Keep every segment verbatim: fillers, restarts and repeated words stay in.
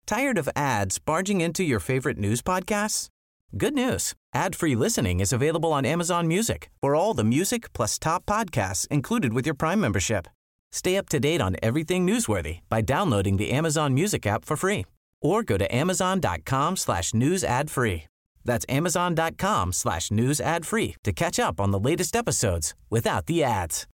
Tired of ads barging into your favorite news podcasts? Good news. Ad-free listening is available on Amazon Music for all the music plus top podcasts included with your Prime membership. Stay up to date on everything newsworthy by downloading the Amazon Music app for free or go to amazon.com slash news ad free. That's amazon.com slash news ad free to catch up on the latest episodes without the ads.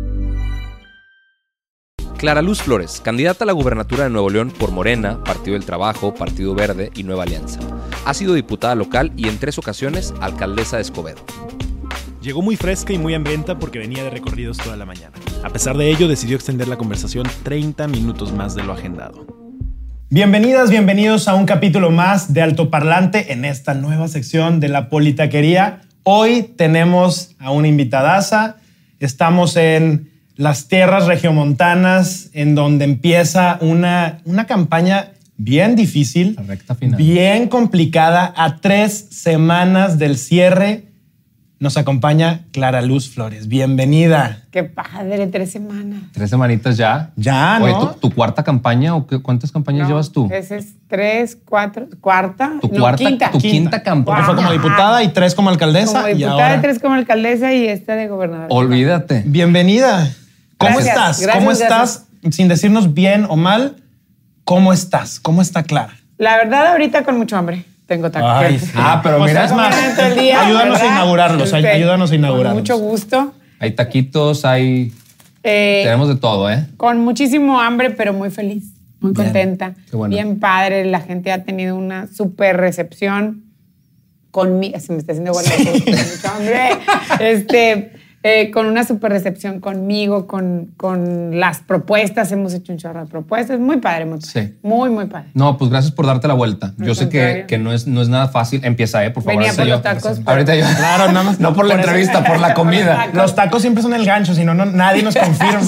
Clara Luz Flores, candidata a la gubernatura de Nuevo León por Morena, Partido del Trabajo, Partido Verde y Nueva Alianza. Ha sido diputada local y en tres ocasiones alcaldesa de Escobedo. Llegó muy fresca y muy hambrienta porque venía de recorridos toda la mañana. A pesar de ello, decidió extender la conversación treinta minutos más de lo agendado. Bienvenidas, bienvenidos a un capítulo más de Altoparlante en esta nueva sección de la politaquería. Hoy tenemos a una invitadaza. Estamos en las tierras regiomontanas, en donde empieza una, una campaña bien difícil, la recta final, bien complicada, a tres semanas del cierre. Nos acompaña Clara Luz Flores. Bienvenida. Qué padre, tres semanas. Tres semanitas ya. Ya, ¿no? Oye, ¿tu, tu cuarta campaña o qué, cuántas campañas No, llevas tú? Ese es tres, cuatro, cuarta. Tu no, cuarta, quinta. tu quinta campaña. Fue como diputada y tres como alcaldesa. Como y diputada, ahora... y tres como alcaldesa y esta de gobernadora. Olvídate. Bienvenida. ¿Cómo Gracias, estás? gracias, ¿Cómo gracias. estás? Sin decirnos bien o mal, ¿cómo estás? ¿Cómo está Clara? La verdad, ahorita con mucho hambre. Tengo tacos. Ay, sí. Ah, pero Pues mira, es más, Todo el día, ayúdanos ¿verdad? a inaugurarlos, ay- Este, ayúdanos a inaugurarlos. Con mucho gusto. hay taquitos, hay... Eh, Tenemos de todo, ¿eh? Con muchísimo hambre, pero muy feliz. Muy Bien. contenta. Qué bueno. Bien padre. La gente ha tenido una súper recepción conmigo. Se me está haciendo igual con mucho hambre. Este, eh, con una súper recepción conmigo, con, con las propuestas. Hemos hecho un chorro de propuestas. Muy padre, muy padre. Sí. Muy, muy padre. No, pues gracias por darte la vuelta. Al Yo sé que, contrario. que no, es, no es nada fácil. Empieza, ¿eh? Por favor. Venía ahorita por yo. los tacos, pero- Ahorita yo. Claro, nada más. No por la Por eso- entrevista, por la comida. Los tacos siempre son el gancho, si no, no nadie nos confirma.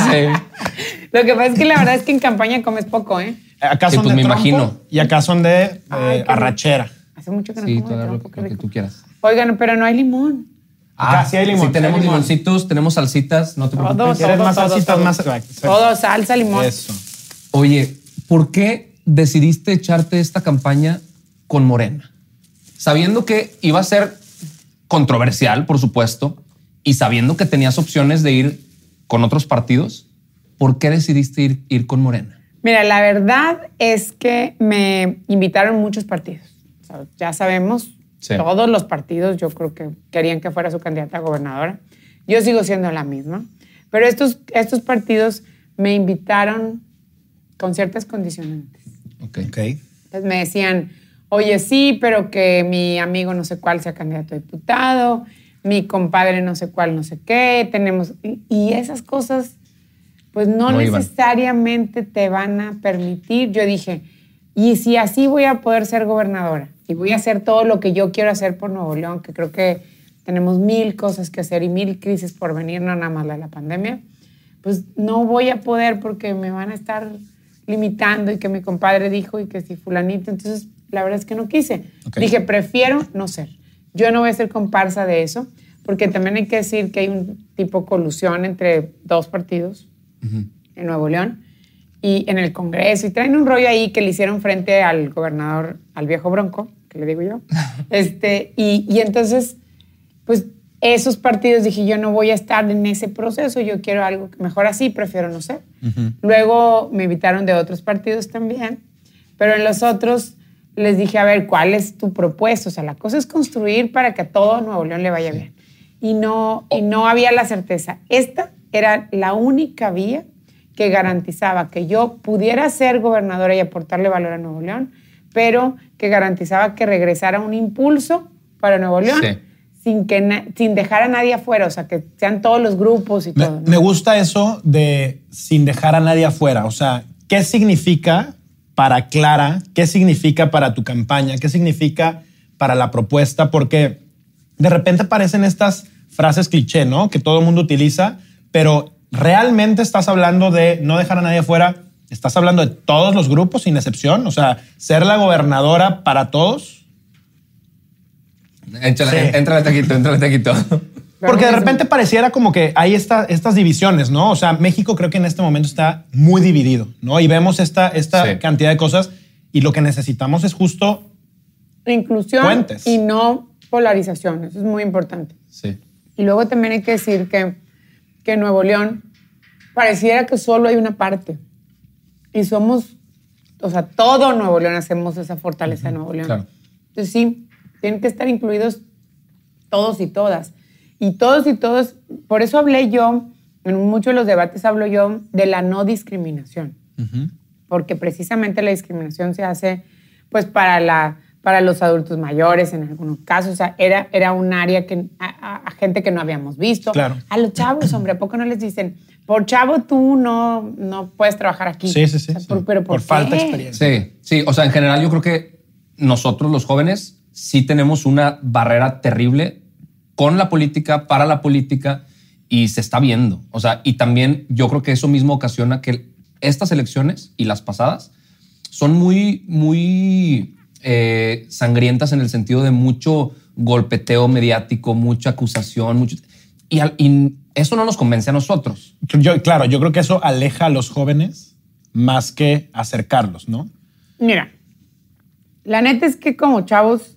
Sí. Lo que pasa es que la verdad es que en campaña comes poco, ¿eh? Acá Sí, son pues de me trompo imagino. y acá son de eh, Ay, qué arrachera. Hace mucho que no Sí, como tú de agarra lo, trompo, qué lo que rico. tú quieras. Oigan, pero no hay limón. Acá sí hay limón. Sí, tenemos hay limón. limoncitos, tenemos salsitas, no te preocupes. Todo, ¿Quieres todo, más todo, salsitas? todo. Más... Todo, salsa, limón. Eso. Oye, ¿por qué decidiste echarte esta campaña con Morena? Sabiendo que iba a ser controversial, por supuesto, y sabiendo que tenías opciones de ir con otros partidos, ¿por qué decidiste ir, ir con Morena? Mira, la verdad es que me invitaron muchos partidos. O sea, ya sabemos, Sí. todos los partidos yo creo que querían que fuera su candidata a gobernadora. Yo sigo siendo la misma. Pero estos, estos partidos me invitaron con ciertas condicionantes. Ok. Ok. Entonces me decían, oye, sí, pero que mi amigo no sé cuál sea candidato a diputado, mi compadre no sé cuál, no sé qué, tenemos... Y, y esas cosas, pues no, No iban. necesariamente te van a permitir. Yo dije, y si así voy a poder ser gobernadora y voy a hacer todo lo que yo quiero hacer por Nuevo León, que creo que tenemos mil cosas que hacer y mil crisis por venir, no nada más la de la pandemia, pues no voy a poder porque me van a estar limitando y que mi compadre dijo y que si fulanito. Entonces, la verdad es que no quise. Okay. Dije, prefiero no ser. Yo no voy a ser comparsa de eso, porque también hay que decir que hay un tipo colusión entre dos partidos Uh-huh. en Nuevo León y en el Congreso, y traen un rollo ahí que le hicieron frente al gobernador, al viejo Bronco, que le digo yo. este, y, y entonces, pues esos partidos dije, yo no voy a estar en ese proceso, yo quiero algo que mejor así, prefiero no ser. Uh-huh. Luego me invitaron de otros partidos también, pero en los otros les dije, a ver, ¿cuál es tu propuesta? O sea, la cosa es construir para que a todo Nuevo León le vaya bien. Y no, y no había la certeza. Esta era la única vía que garantizaba que yo pudiera ser gobernadora y aportarle valor a Nuevo León, pero que garantizaba que regresara un impulso para Nuevo León, Sí. sin, que na- sin dejar a nadie afuera, o sea, que sean todos los grupos y Me, todo. ¿no? me gusta eso de sin dejar a nadie afuera. O sea, ¿qué significa para Clara? ¿Qué significa para tu campaña? ¿Qué significa para la propuesta? Porque de repente aparecen estas frases cliché, ¿no? Que todo el mundo utiliza, pero realmente estás hablando de no dejar a nadie afuera. Estás hablando de todos los grupos, sin excepción. O sea, ser la gobernadora para todos. Échale, Sí. Éntrale taquito, éntrale taquito. Porque de repente pareciera como que hay esta, estas divisiones, ¿no? O sea, México creo que en este momento está muy dividido, ¿no? Y vemos esta, esta Sí. cantidad de cosas Y lo que necesitamos es justo inclusión puentes. Y no polarización. Eso es muy importante. Sí. Y luego también hay que decir que, que en Nuevo León pareciera que solo hay una parte. Y somos, o sea, todo Nuevo León hacemos esa fortaleza de Nuevo León. Claro. Entonces sí, tienen que estar incluidos todos y todas. Y todos y todos, por eso hablé yo, en muchos de los debates hablo yo de la no discriminación. Uh-huh. Porque precisamente la discriminación se hace pues para, la, para los adultos mayores en algunos casos. O sea, era, era un área que a, a, a gente que no habíamos visto. Claro. A los chavos, hombre, ¿a poco no les dicen, por chavo tú no, no puedes trabajar aquí? Sí, sí, sí. O sea, sí. por, pero ¿por, por falta de qué? experiencia. Sí, sí. O sea, en general yo creo que nosotros los jóvenes sí tenemos una barrera terrible con la política, para la política, y se está viendo. O sea, y también yo creo que eso mismo ocasiona que estas elecciones y las pasadas son muy, muy eh, sangrientas en el sentido de mucho golpeteo mediático, mucha acusación, mucho, y, al, y eso no nos convence a nosotros. Yo, claro, yo creo que eso aleja a los jóvenes más que acercarlos, ¿no? Mira, la neta es que como chavos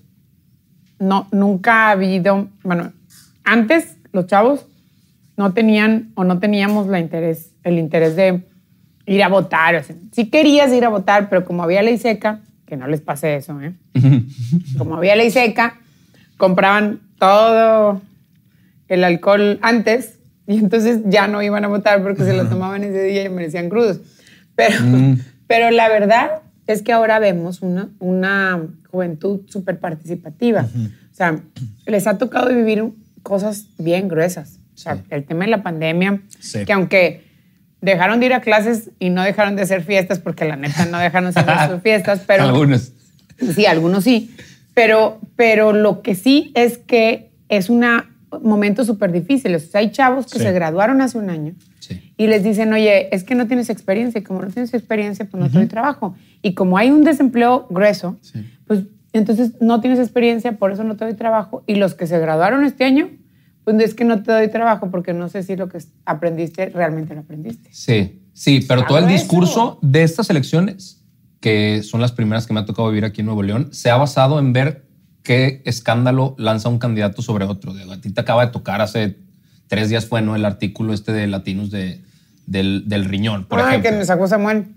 no, nunca ha habido, bueno, antes los chavos no tenían o no teníamos la interés, el interés de ir a votar. O sea, sí querías ir a votar, pero como había ley seca, que no les pase eso, ¿eh? Como había ley seca, compraban todo el alcohol antes y entonces ya no iban a votar porque se lo tomaban ese día y amanecían crudos. Pero, mm. pero la verdad es que ahora vemos una, una juventud súper participativa. Uh-huh. O sea, les ha tocado vivir cosas bien gruesas. O sea, sí. El tema de la pandemia, sí. Que aunque dejaron de ir a clases y no dejaron de hacer fiestas, porque la neta no dejaron de hacer sus fiestas, pero... Algunos. Sí, algunos sí. Pero, pero lo que sí es que es un momento súper difícil. O sea, hay chavos que sí. se graduaron hace un año sí. y les dicen, oye, es que no tienes experiencia. Y como no tienes experiencia, pues no uh-huh. te doy trabajo. Y como hay un desempleo grueso, sí. pues entonces no tienes experiencia, por eso no te doy trabajo. Y los que se graduaron este año, pues es que no te doy trabajo porque no sé si lo que aprendiste realmente lo aprendiste. Sí, sí, pero todo el discurso de estas elecciones, que son las primeras que me ha tocado vivir aquí en Nuevo León, se ha basado en ver qué escándalo lanza un candidato sobre otro. A ti te acaba de tocar hace tres días fue, ¿no? El artículo este de Latinos de, del, del riñón, por ah, ejemplo. Que me sacó Samuel.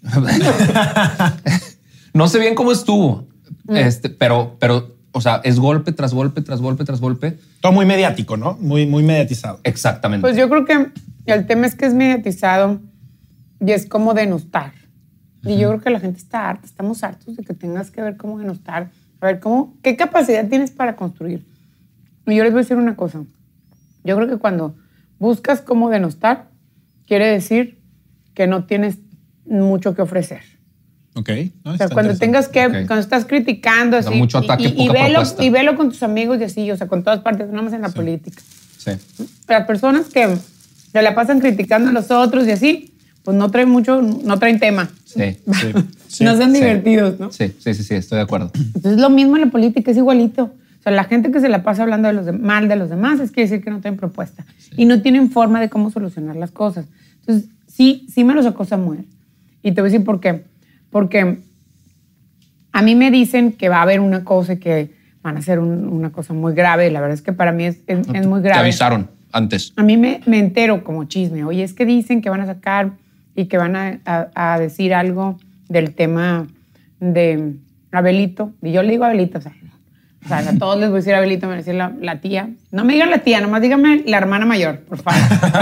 No sé bien cómo estuvo, mm. este, pero, pero, o sea, es golpe tras golpe, tras golpe, tras golpe. Todo muy mediático, ¿no? Muy, muy mediatizado. Exactamente. Pues yo creo que el tema es que es mediatizado y es como denostar. Uh-huh. Y yo creo que la gente está harta, estamos hartos de que tengas que ver cómo denostar. A ver, ¿cómo, ¿qué capacidad tienes para construir? Y yo les voy a decir una cosa. Yo creo que cuando buscas cómo denostar, quiere decir que no tienes mucho que ofrecer. Ok. No, o sea, cuando tengas que, okay. cuando estás criticando así, mucho ataque, y, y, poca y, velo, propuesta. y velo con tus amigos y así, o sea, con todas partes, no más en la sí. política. Sí. Las personas que se la pasan criticando a los otros y así, pues no traen mucho, no traen tema. Sí. sí. sí. No son sí. divertidos, ¿no? Sí, sí, sí, sí, estoy de acuerdo. Entonces lo mismo en la política, es igualito. O sea, la gente que se la pasa hablando de los de, mal de los demás es quiere decir que no traen propuesta. Sí. Y no tienen forma de cómo solucionar las cosas. Entonces, sí, sí me lo sacó Samuel. Y te voy a decir por qué. Porque a mí me dicen que va a haber una cosa y que van a hacer un, una cosa muy grave. La verdad es que para mí es, es, es muy grave. Te avisaron antes. A mí me, me entero como chisme. Oye, es que dicen que van a sacar y que van a, a, a decir algo del tema de Abelito. Y yo le digo Abelito, o sea, o sea a todos les voy a decir Abelito, me van a decir la, la tía. No me digan la tía, nomás díganme la hermana mayor, por favor.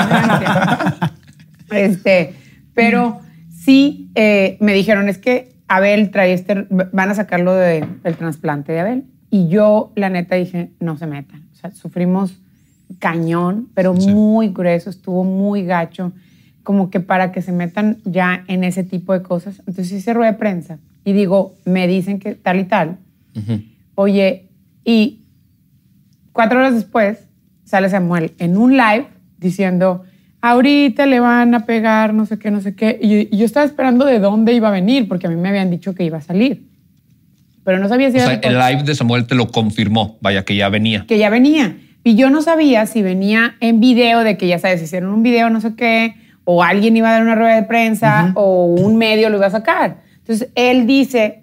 este, pero sí eh, me dijeron, es que Abel trae este, van a sacarlo de, del trasplante de Abel. Y yo, la neta, dije, no se metan. O sea, sufrimos cañón, pero sí. muy grueso, estuvo muy gacho, como que para que se metan ya en ese tipo de cosas. Entonces hice rueda de prensa y digo, me dicen que tal y tal. Uh-huh. Oye, y cuatro horas después sale Samuel en un live diciendo, ahorita le van a pegar no sé qué, no sé qué. Y, y yo estaba esperando de dónde iba a venir, porque a mí me habían dicho que iba a salir. Pero no sabía si o era... sea, el live de Samuel te lo confirmó, vaya, que ya venía. Que ya venía. Y yo no sabía si venía en video, de que ya sabes, hicieron un video, no sé qué, o alguien iba a dar una rueda de prensa, uh-huh. o un medio lo iba a sacar. Entonces, él dice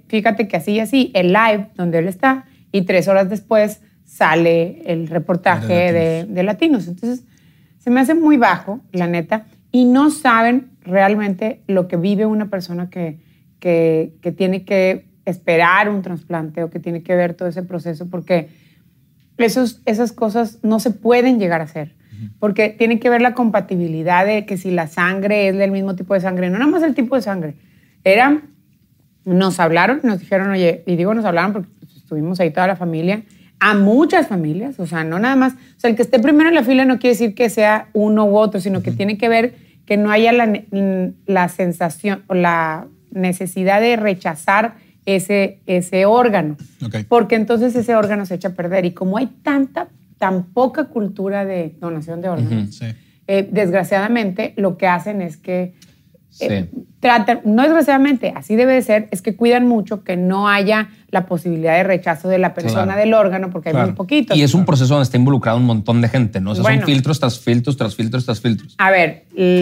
fíjate que así y así, el live donde él está, y tres horas después sale el reportaje de Latinos. De, de Latinos. Entonces, se me hace muy bajo, la neta, y no saben realmente lo que vive una persona que, que, que tiene que esperar un trasplante o que tiene que ver todo ese proceso, porque esos, esas cosas no se pueden llegar a hacer, uh-huh. porque tiene que ver la compatibilidad de que si la sangre es del mismo tipo de sangre, no nada más el tipo de sangre, era, nos hablaron, nos dijeron, oye, y digo nos hablaron porque estuvimos ahí toda la familia, a muchas familias, o sea, no nada más, o sea, el que esté primero en la fila no quiere decir que sea uno u otro, sino que uh-huh. tiene que ver que no haya la, la sensación o la necesidad de rechazar ese, ese órgano, okay. porque entonces ese órgano se echa a perder. Y como hay tanta, tan poca cultura de donación de órganos, uh-huh, sí. eh, desgraciadamente lo que hacen es que eh, sí. tratan, no desgraciadamente, así debe de ser, es que cuidan mucho que no haya la posibilidad de rechazo de la persona claro. del órgano, porque claro. hay muy poquitos. Y es un proceso donde está involucrado un montón de gente, ¿no? O sea, bueno, son filtros tras filtros, tras filtros, tras filtros. A ver,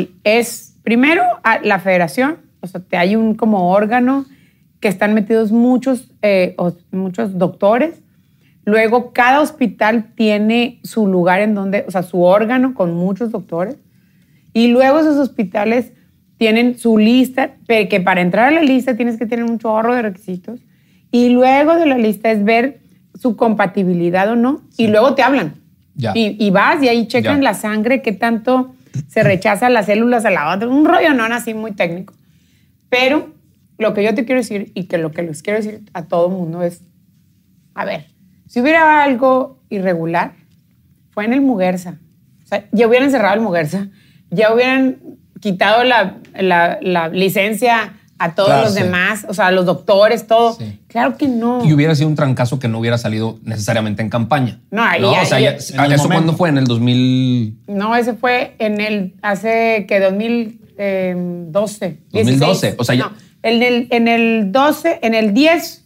es primero la federación, o sea, te hay un como órgano que están metidos muchos, eh, muchos doctores. Luego, cada hospital tiene su lugar en donde, o sea, su órgano con muchos doctores. Y luego esos hospitales tienen su lista, que para entrar a la lista tienes que tener un chorro de requisitos. Y luego de la lista es ver su compatibilidad o no. Sí. Y luego te hablan. Ya. Y, y vas y ahí checan ya. la sangre, qué tanto se rechaza las células a la otra. Un rollo no así muy técnico. Pero lo que yo te quiero decir y que lo que les quiero decir a todo el mundo es, a ver, si hubiera algo irregular, fue en el Muguerza. O sea, ya hubieran cerrado el Muguerza, ya hubieran quitado la, la, la licencia a todos claro, los sí. demás, o sea, a los doctores, todo. Sí. Claro que no. Y hubiera sido un trancazo que no hubiera salido necesariamente en campaña. No, ahí, ¿no? ahí, o sea, ya, ¿eso cuándo fue? ¿En el dos mil? No, ese fue en el, hace, que dos mil doce. dos mil doce, o sea, ya... No, en el, en el doce, en el diez,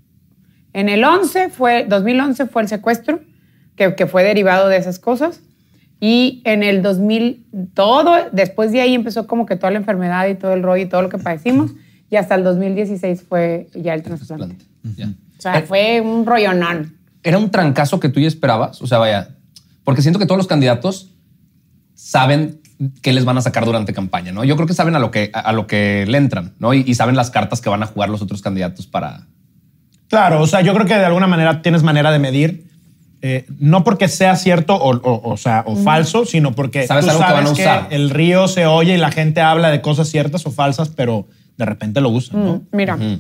en el once, fue, dos mil once fue el secuestro, que, que fue derivado de esas cosas. Y en el dos mil, todo, después de ahí empezó como que toda la enfermedad y todo el rollo y todo lo que padecimos. Y hasta el dos mil dieciséis fue ya el trasplante. Uh-huh. O sea, fue un rollonón. ¿Era un trancazo que tú ya esperabas? O sea, vaya, porque siento que todos los candidatos saben qué les van a sacar durante campaña, ¿no? Yo creo que saben a lo que, a lo que le entran, ¿no? Y, y saben las cartas que van a jugar los otros candidatos para... Claro, o sea, yo creo que de alguna manera tienes manera de medir, eh, no porque sea cierto o, o, o, sea, o mm. falso, sino porque ¿sabes, tú algo sabes que, van a usar? que el río se oye y la gente habla de cosas ciertas o falsas, pero de repente lo usan, mm, ¿no? Mira, mm.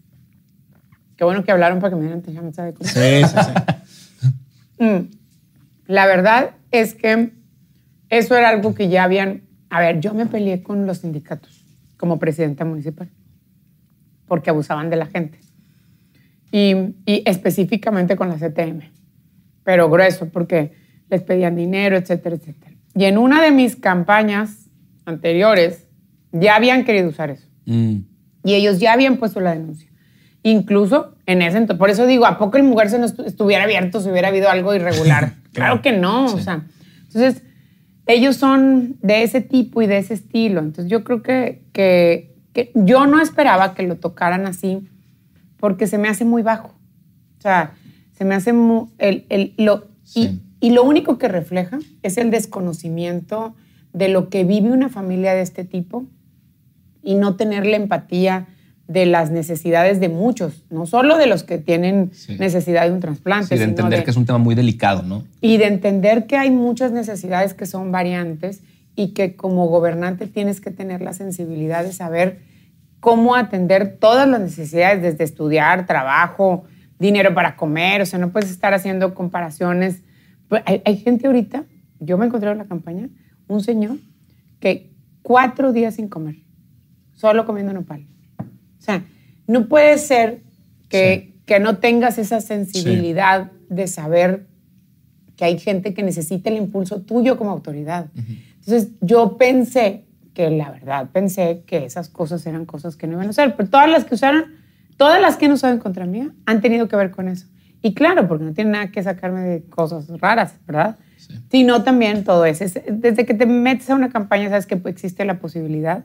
qué bueno que hablaron para que me dieran atención, ¿sabes? Sí, sí, sí. mm. La verdad es que eso era algo que ya habían... A ver, yo me peleé con los sindicatos como presidenta municipal porque abusaban de la gente. Y, y específicamente con la C T M. Pero grueso, porque les pedían dinero, etcétera, etcétera. Y en una de mis campañas anteriores ya habían querido usar eso. Mm. Y ellos ya habían puesto la denuncia. Incluso en ese entonces. Por eso digo, ¿a poco el Muguerza no estuviera abierto si hubiera habido algo irregular? Claro que no. Sí. O sea, entonces... ellos son de ese tipo y de ese estilo. Entonces yo creo que, que, que yo no esperaba que lo tocaran así porque se me hace muy bajo. O sea, se me hace muy... El, el, lo, sí. y, y lo único que refleja es el desconocimiento de lo que vive una familia de este tipo y no tener la empatía de las necesidades de muchos, no solo de los que tienen sí. necesidad de un trasplante. Sí, de entender de, que es un tema muy delicado, ¿no? Y de entender que hay muchas necesidades que son variantes y que como gobernante tienes que tener la sensibilidad de saber cómo atender todas las necesidades, desde estudiar, trabajo, dinero para comer, o sea, no puedes estar haciendo comparaciones. Hay, hay gente ahorita, yo me encontré en la campaña, un señor que cuatro días sin comer, solo comiendo nopal. O sea, no puede ser que, sí. que no tengas esa sensibilidad sí. de saber que hay gente que necesita el impulso tuyo como autoridad. Uh-huh. Entonces, yo pensé que, la verdad, pensé que esas cosas eran cosas que no iban a usar, pero todas las que usaron, todas las que han usado en contra mía han tenido que ver con eso. Y claro, porque no tiene nada que sacarme de cosas raras, ¿verdad? Sí. Sino también todo eso. Desde que te metes a una campaña, sabes que existe la posibilidad,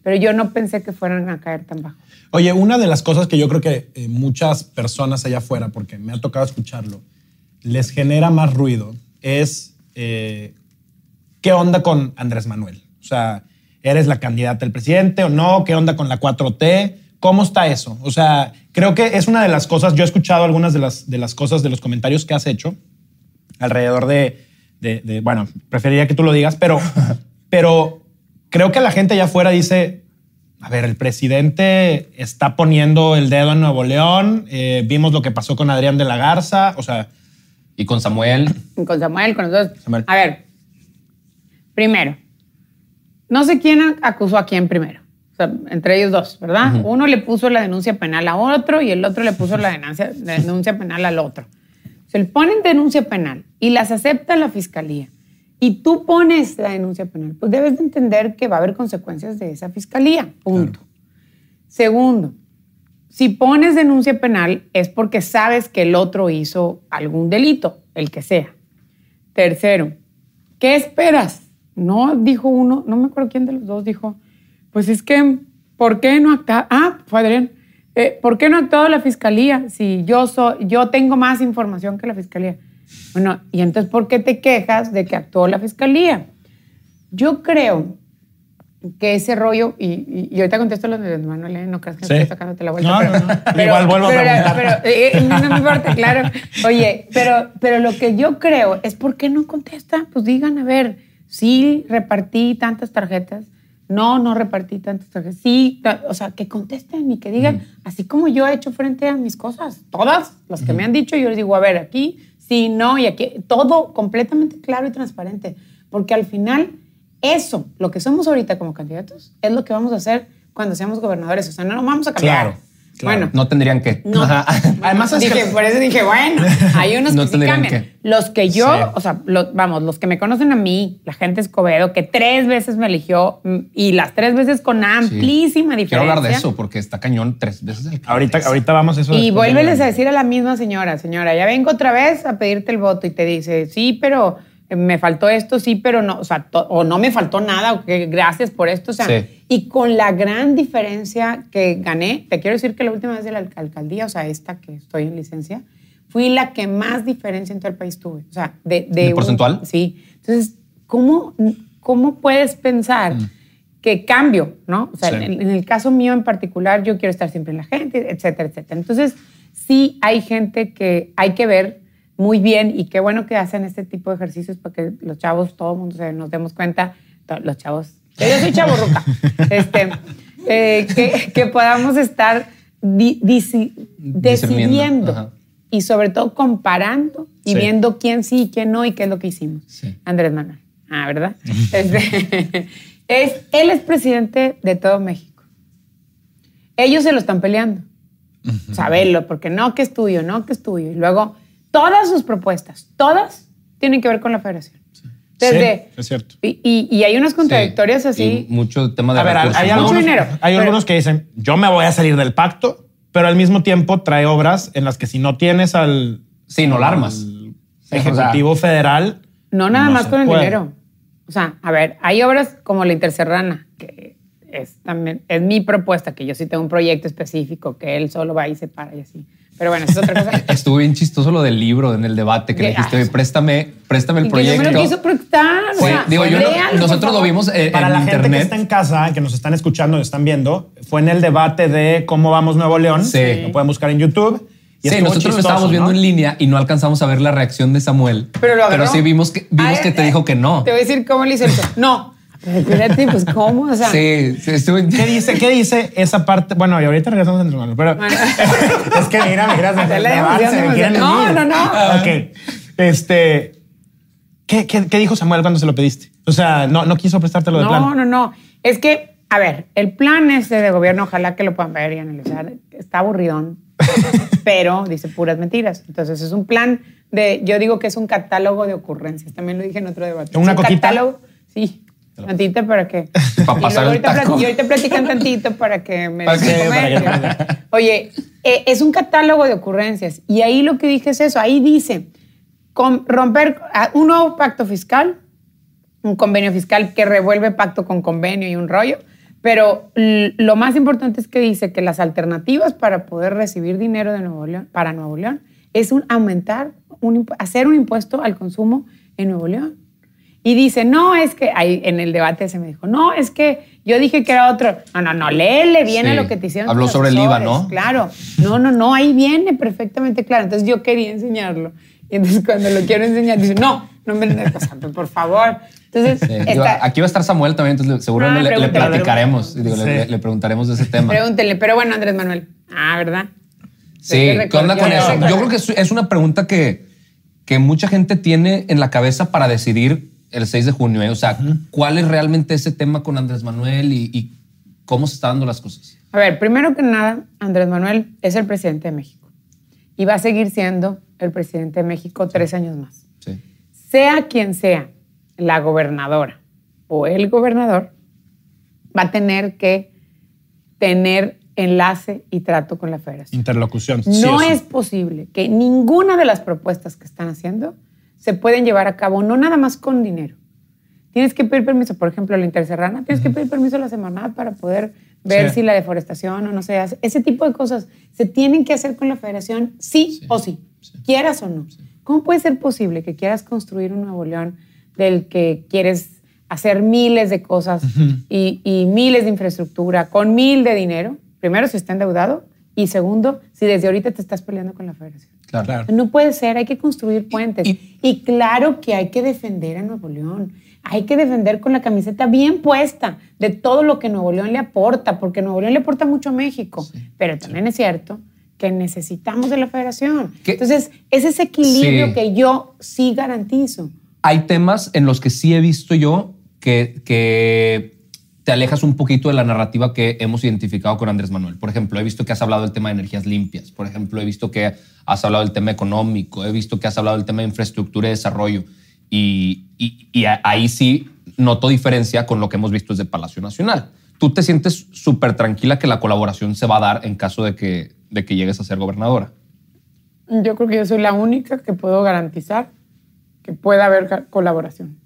pero yo no pensé que fueran a caer tan bajo. Oye, una de las cosas que yo creo que eh, muchas personas allá afuera, porque me ha tocado escucharlo, les genera más ruido es eh, ¿qué onda con Andrés Manuel? O sea, ¿eres la candidata del presidente o no? ¿Qué onda con la cuatro T? ¿Cómo está eso? O sea, creo que es una de las cosas, yo he escuchado algunas de las, de las cosas, de los comentarios que has hecho alrededor de, de, de bueno, preferiría que tú lo digas, pero, pero creo que la gente allá afuera dice, a ver, el presidente está poniendo el dedo en Nuevo León, eh, vimos lo que pasó con Adrián de la Garza, o sea... Y con Samuel. Con Samuel, con nosotros. Samuel. A ver, primero, no sé quién acusó a quién primero. O sea, entre ellos dos, ¿verdad? Uh-huh. Uno le puso la denuncia penal a otro y el otro le puso la denuncia, la denuncia penal al otro. Se le ponen denuncia penal y las acepta la fiscalía y tú pones la denuncia penal, pues debes de entender que va a haber consecuencias de esa fiscalía, punto. Claro. Segundo, si pones denuncia penal es porque sabes que el otro hizo algún delito, el que sea. Tercero, ¿qué esperas? No, dijo uno, no me acuerdo quién de los dos dijo, pues es que, ¿por qué no acta? Ah, fue Adrián. Eh, ¿Por qué no ha actuado la fiscalía? Si yo, soy, yo tengo más información que la fiscalía. Bueno, y entonces, ¿por qué te quejas de que actuó la fiscalía? Yo creo que ese rollo, y, y, y ahorita contesto lo de Manuel, ¿eh? No creas que sí. Estoy sacándote la vuelta. No, pero, no, no. Pero, igual vuelvo pero, a preguntar. Pero, eh, no, no me importa, claro. Oye, pero, pero lo que yo creo es, ¿por qué no contesta? Pues digan, a ver, sí repartí tantas tarjetas, no, no repartí tantas tarjetas, sí, o sea, que contesten y que digan, mm. así como yo he hecho frente a mis cosas, todas las que mm. me han dicho, yo les digo, a ver, aquí, sí, no, y aquí, todo completamente claro y transparente, porque al final, eso, lo que somos ahorita como candidatos, es lo que vamos a hacer cuando seamos gobernadores, o sea, no nos vamos a cambiar. Claro. Claro. Bueno, no tendrían que. No, además, es dije, que... por eso dije, bueno, hay unos no que sí cambian. Que... Los que yo, sí. o sea, lo, vamos, los que me conocen a mí, la gente Escobedo, que tres veces me eligió y las tres veces con amplísima sí. diferencia. Quiero hablar de eso porque está cañón tres veces. Ahorita, ahorita vamos a eso. Y vuélveles a decir a la misma señora, señora, ya vengo otra vez a pedirte el voto y te dice, sí, pero me faltó esto, sí, pero no, o sea, to, o no me faltó nada, o que gracias por esto, o sea, sí. y con la gran diferencia que gané, te quiero decir que la última vez de la alcaldía, o sea, esta que estoy en licencia, fui la que más diferencia en todo el país tuve, o sea, de... ¿De, ¿De porcentual? Un, sí, entonces, ¿cómo, cómo puedes pensar mm. que cambio, no? O sea, sí. en, en el caso mío en particular, yo quiero estar siempre en la gente, etcétera, etcétera. Entonces, sí hay gente que hay que ver muy bien y qué bueno que hacen este tipo de ejercicios para que los chavos, todo el mundo se, nos demos cuenta, los chavos, yo soy chavorruca, este, eh, que, que podamos estar di, di, decidiendo y sobre todo comparando y sí. viendo quién sí y quién no y qué es lo que hicimos. Sí. Andrés Manuel, ah, ¿verdad? este, es, él es presidente de todo México. Ellos se lo están peleando, uh-huh. saberlo, porque no, que es tuyo, no, que es tuyo. Y luego... Todas sus propuestas, todas tienen que ver con la federación. Desde, sí, es cierto. Y, y, y hay unas contradictorias sí, así. Y mucho tema de a ver, hay, algunos, mucho dinero. Hay pero, algunos que dicen, yo me voy a salir del pacto, pero al mismo tiempo trae obras en las que si no tienes al... Sí, no la armas. Ejecutivo o sea, federal... No nada no más con puede. el dinero. O sea, a ver, hay obras como la Interserrana, que es también es mi propuesta, que yo sí tengo un proyecto específico, que él solo va y se para y así. Pero bueno, eso es otra cosa. Estuvo bien chistoso lo del libro en el debate que le dijiste, préstame, préstame el y proyecto. Que no me lo quiso prestar. Sí, o sea, digo, yo no, nosotros lo vimos en, Para en la internet. gente que está en casa, que nos están escuchando, están viendo, fue en el debate de cómo vamos Nuevo León. Sí. Lo pueden buscar en YouTube. Y sí, nosotros lo estábamos viendo, ¿no?, en línea y no alcanzamos a ver la reacción de Samuel. Pero, lo pero sí vimos que, vimos Ay, que te dijo que no. Te voy a decir cómo le hice el no. Espérate, pues ¿cómo? O sea, sí, sí, estuve... ¿Qué dice, ¿Qué dice esa parte? Bueno, y ahorita regresamos entre manos, pero bueno. Es que mira, mira, se, se, se me quieren No, unir. no, no. Ok. Este, ¿qué, qué, ¿Qué dijo Samuel cuando se lo pediste? O sea, no, no quiso prestártelo de no, plan. No, no, no. Es que, a ver, el plan este de gobierno, ojalá que lo puedan ver y analizar, está aburridón, pero dice puras mentiras. Entonces es un plan de, yo digo que es un catálogo de ocurrencias. También lo dije en otro debate. ¿Una es un coquita? Catálogo, sí. Tantito para que... Para pasar el ahorita taco. Y ahorita platican tantito para que me... Para que, para que... Oye, eh, es un catálogo de ocurrencias. Y ahí lo que dije es eso. Ahí dice, con romper un nuevo pacto fiscal, un convenio fiscal que revuelve pacto con convenio y un rollo, Pero l- lo más importante es que dice que las alternativas para poder recibir dinero de Nuevo León, para Nuevo León es un aumentar, un, imp- hacer un impuesto al consumo en Nuevo León. Y dice, no, es que, ahí en el debate se me dijo, no, es que yo dije que era otro. No, no, no, léele bien Sí. a lo que te hicieron. Habló tus sobre el I V A, asesores. ¿no? Claro. No, no, no, ahí viene perfectamente claro. Entonces yo quería enseñarlo. Y entonces cuando lo quiero enseñar, dice, no, no me pasando, por favor. Entonces, Sí. está- Digo, aquí va a estar Samuel también, entonces seguro Ah, le, le pregúntale. platicaremos, digo, Sí. le, le preguntaremos de ese tema. pregúntenle. Pero bueno, Andrés Manuel. Ah, ¿verdad? Sí, Hay que ¿qué onda recordar- con hay que eso? recordar. Yo creo que es, es una pregunta que, que mucha gente tiene en la cabeza para decidir el seis de junio. ¿eh? O sea, ¿cuál es realmente ese tema con Andrés Manuel y, y cómo se están dando las cosas? A ver, primero que nada, Andrés Manuel es el presidente de México y va a seguir siendo el presidente de México tres años más. Sí. Sea quien sea la gobernadora o el gobernador, va a tener que tener enlace y trato con la federación. Interlocución. sí No o sí. es posible que ninguna de las propuestas que están haciendo se pueden llevar a cabo, no nada más con dinero. Tienes que pedir permiso, por ejemplo, a la Interserrana, tienes que pedir permiso a la Semarnat para poder ver Sí. si la deforestación o no se hace. Ese tipo de cosas se tienen que hacer con la federación, sí, o sí, quieras o no. ¿Cómo puede ser posible que quieras construir un Nuevo León del que quieres hacer miles de cosas y, y miles de infraestructura con mil de dinero? Primero, si está endeudado, y segundo, si desde ahorita te estás peleando con la federación. Claro. Claro. No puede ser, hay que construir puentes. Y- Y, claro que hay que defender a Nuevo León. Hay que defender con la camiseta bien puesta de todo lo que Nuevo León le aporta, porque Nuevo León le aporta mucho a México. Pero también es cierto que necesitamos de la federación. ¿Qué? Entonces, es ese equilibrio Sí. que yo sí garantizo. Hay temas en los que sí he visto yo que, que te alejas un poquito de la narrativa que hemos identificado con Andrés Manuel. Por ejemplo, he visto que has hablado del tema de energías limpias. Por ejemplo, he visto que has hablado del tema económico. He visto que has hablado del tema de infraestructura y desarrollo. Y, y, y ahí sí noto diferencia con lo que hemos visto desde Palacio Nacional. ¿Tú te sientes súper tranquila que la colaboración se va a dar en caso de que, de que llegues a ser gobernadora? Yo creo que yo soy la única que puedo garantizar que pueda haber ca- colaboración.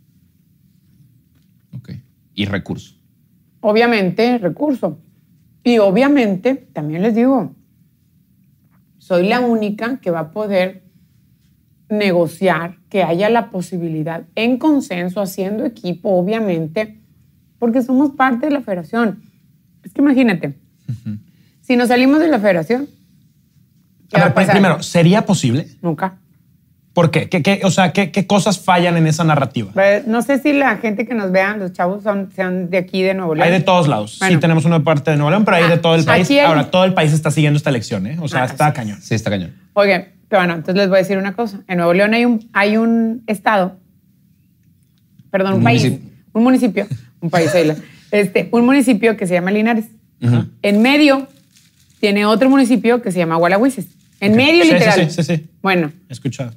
Ok. Y recursos. Obviamente, recurso. Y obviamente, también les digo, soy la única que va a poder negociar que haya la posibilidad en consenso, haciendo equipo, obviamente, porque somos parte de la federación. Es que imagínate, si nos salimos de la federación, ¿qué A va ver, a pasar? primero, ¿sería posible? Nunca. ¿Por qué? ¿Qué, qué- o sea, ¿qué, qué cosas fallan en esa narrativa? Pues, no sé si la gente que nos vean, los chavos, son, sean de aquí, de Nuevo León. Hay de todos lados. Bueno. Sí, tenemos una parte de Nuevo León, pero hay Ah, de todo el sí. país. Aquí hay- Ahora, todo el país está siguiendo esta elección, ¿eh? O sea, Ah, está sí. cañón. Sí, está cañón. Oigan, pero bueno, entonces les voy a decir una cosa. En Nuevo León hay un, hay un estado, perdón, un, Un país, municipio. un municipio, un país, ahí la- este, un municipio que se llama Linares. Ujú. En medio tiene otro municipio que se llama Gualahuises. En Ok. medio, Sí, sí, literal. sí, sí, sí. Bueno, He escuchado.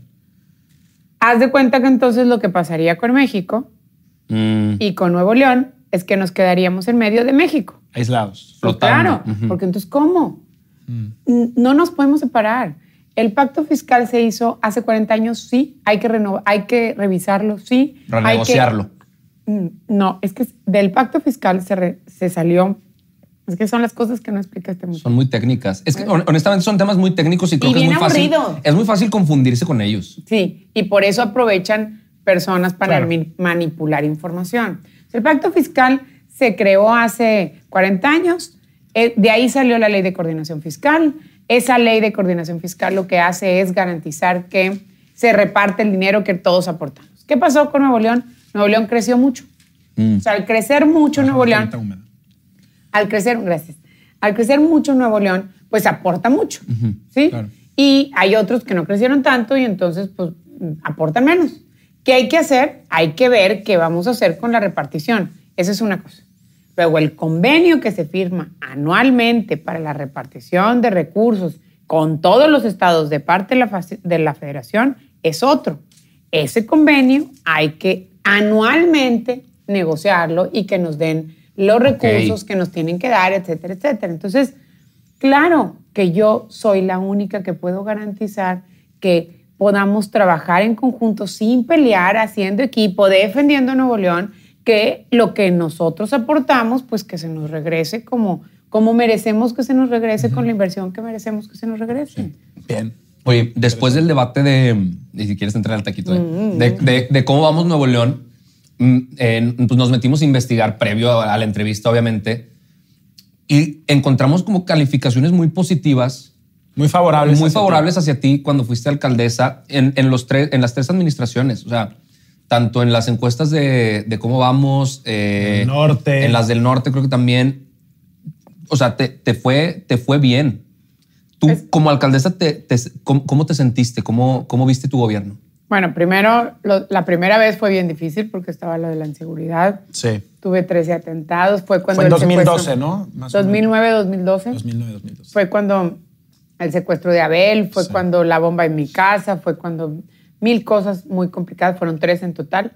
haz de cuenta que entonces lo que pasaría con México Mm, y con Nuevo León es que nos quedaríamos en medio de México. Aislados. Pues Flotando. claro, Ujú. porque entonces, ¿cómo? N- No nos podemos separar. El pacto fiscal se hizo hace cuarenta años, sí. Hay que, renovar, hay que revisarlo, sí. Hay que- renegociarlo. Mm, No, es que del pacto fiscal se, re- se salió. Es que son las cosas que no explica este mundo. Son muy técnicas. Es que hon- honestamente son temas muy técnicos y creo Y que es bien muy fácil. aburrido. Es muy fácil confundirse con ellos. Sí, y por eso aprovechan personas para Claro. mi- manipular información. El pacto fiscal se creó hace cuarenta años, eh, de ahí salió la ley de coordinación fiscal. Esa ley de coordinación fiscal lo que hace es garantizar que se reparte el dinero que todos aportamos. ¿Qué pasó con Nuevo León? Nuevo León creció mucho. Mm. O sea, al crecer mucho Nuevo León, Ahorita húmedo. al crecer, gracias, al crecer mucho Nuevo León, pues aporta mucho, ¿sí? claro. Y hay otros que no crecieron tanto y entonces pues aportan menos. ¿Qué hay que hacer? Hay que ver qué vamos a hacer con la repartición. Esa es una cosa. Luego el convenio que se firma anualmente para la repartición de recursos con todos los estados de parte de la, faci- de la federación es otro. Ese convenio hay que anualmente negociarlo y que nos den los recursos que nos tienen que dar, etcétera, etcétera. Entonces, claro que yo soy la única que puedo garantizar que podamos trabajar en conjunto sin pelear, haciendo equipo, defendiendo a Nuevo León, que lo que nosotros aportamos, pues que se nos regrese como, como merecemos que se nos regrese, uh-huh. con la inversión que merecemos que se nos regrese. Sí. Bien. Oye, después del debate de, y si quieres entrar al taquito, uh-huh. de, de, de cómo vamos Nuevo León, eh, pues nos metimos a investigar previo a, a la entrevista, obviamente, y encontramos como calificaciones muy positivas. Muy favorables. Muy hacia favorables ti. hacia ti cuando fuiste alcaldesa en, en, los tres, en las tres administraciones. O sea, tanto en las encuestas de, de cómo vamos. Eh, el norte. En las del norte creo que también. O sea, te, te, fue, te fue bien. Tú es, como alcaldesa, te, te, ¿cómo, ¿cómo te sentiste? ¿Cómo, cómo viste tu gobierno? Bueno, primero, lo, la primera vez fue bien difícil porque estaba lo de la inseguridad. Sí. Tuve trece atentados. Fue cuando fue en el dos mil doce, secuestro, ¿no? Más dos mil nueve, dos mil doce. dos mil nueve, dos mil doce. Fue cuando el secuestro de Abel, fue sí. cuando la bomba en mi casa, fue cuando mil cosas muy complicadas, fueron tres en total.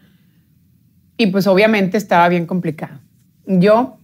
Y pues obviamente estaba bien complicado. Yo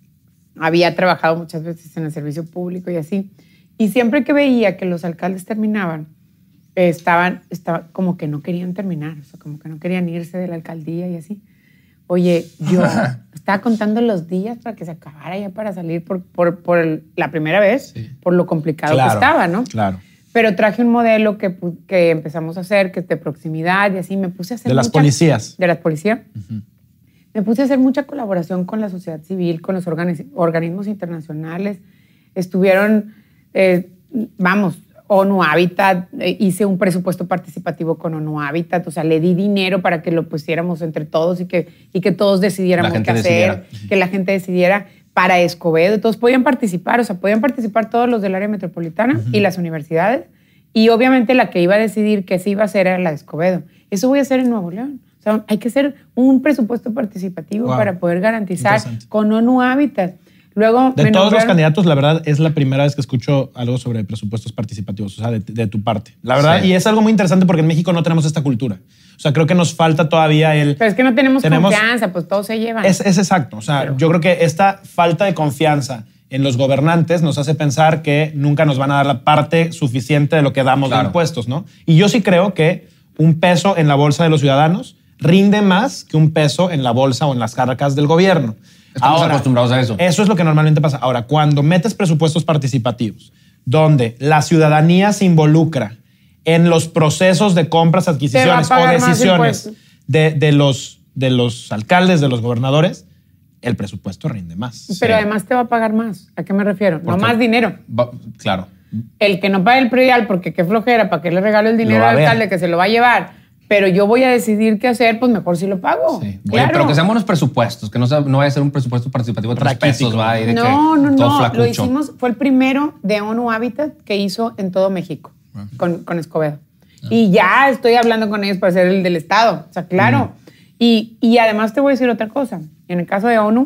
había trabajado muchas veces en el servicio público y así. Y siempre que veía que los alcaldes terminaban, estaban, estaban como que no querían terminar, o sea, como que no querían irse de la alcaldía y así. Oye, yo estaba contando los días para que se acabara ya para salir por, por, por el, la primera vez, sí. por lo complicado claro, que estaba, ¿no? Claro. Pero traje un modelo que, que empezamos a hacer, que es de proximidad y así. Me puse a hacer De las mucha, policías. De las policías. Uh-huh. Me puse a hacer mucha colaboración con la sociedad civil, con los organi- organismos internacionales. Estuvieron, eh, vamos, ONU Habitat, eh, hice un presupuesto participativo con ONU Habitat, o sea, le di dinero para que lo pusiéramos entre todos y que, y que todos decidiéramos qué hacer, decidiera. que la gente decidiera para Escobedo. Todos podían participar, o sea, podían participar todos los del área metropolitana uh-huh. y las universidades, y obviamente la que iba a decidir qué se iba a hacer era la de Escobedo. Eso voy a hacer en Nuevo León. O sea, hay que hacer un presupuesto participativo wow. para poder garantizar con ONU Habitat. Luego, de todos los candidatos, la verdad, es la primera vez que escucho algo sobre presupuestos participativos, o sea, de, de tu parte. La verdad, sí. y es algo muy interesante porque en México no tenemos esta cultura. O sea, creo que nos falta todavía el... Pero es que no tenemos, tenemos confianza, pues todos se llevan. Es, es exacto. O sea, Pero... yo creo que esta falta de confianza en los gobernantes nos hace pensar que nunca nos van a dar la parte suficiente de lo que damos claro. de impuestos, ¿no? Y yo sí creo que un peso en la bolsa de los ciudadanos rinde más que un peso en la bolsa o en las cargas del gobierno. Estamos Ahora, acostumbrados a eso. Eso es lo que normalmente pasa. Ahora, cuando metes presupuestos participativos, donde la ciudadanía se involucra en los procesos de compras, adquisiciones o decisiones de, de, los, de los alcaldes, de los gobernadores, el presupuesto rinde más. Pero sí. además te va a pagar más. ¿A qué me refiero? No más dinero. Va, claro. El que no pague el predial porque qué flojera, ¿para qué le regalo el dinero al alcalde que se lo va a llevar? Pero yo voy a decidir qué hacer, pues mejor si lo pago. Sí. Claro. Oye, pero que sean buenos presupuestos, que no, sea, no vaya a ser un presupuesto participativo de tres pesos, va, y de no, que no, no, todo no. flacucho. Lo hicimos, fue el primero de ONU Habitat que hizo en todo México, uh-huh. con, con Escobedo. Uh-huh. Y ya estoy hablando con ellos para ser el del Estado. O sea, claro. Uh-huh. Y, y además te voy a decir otra cosa. En el caso de ONU,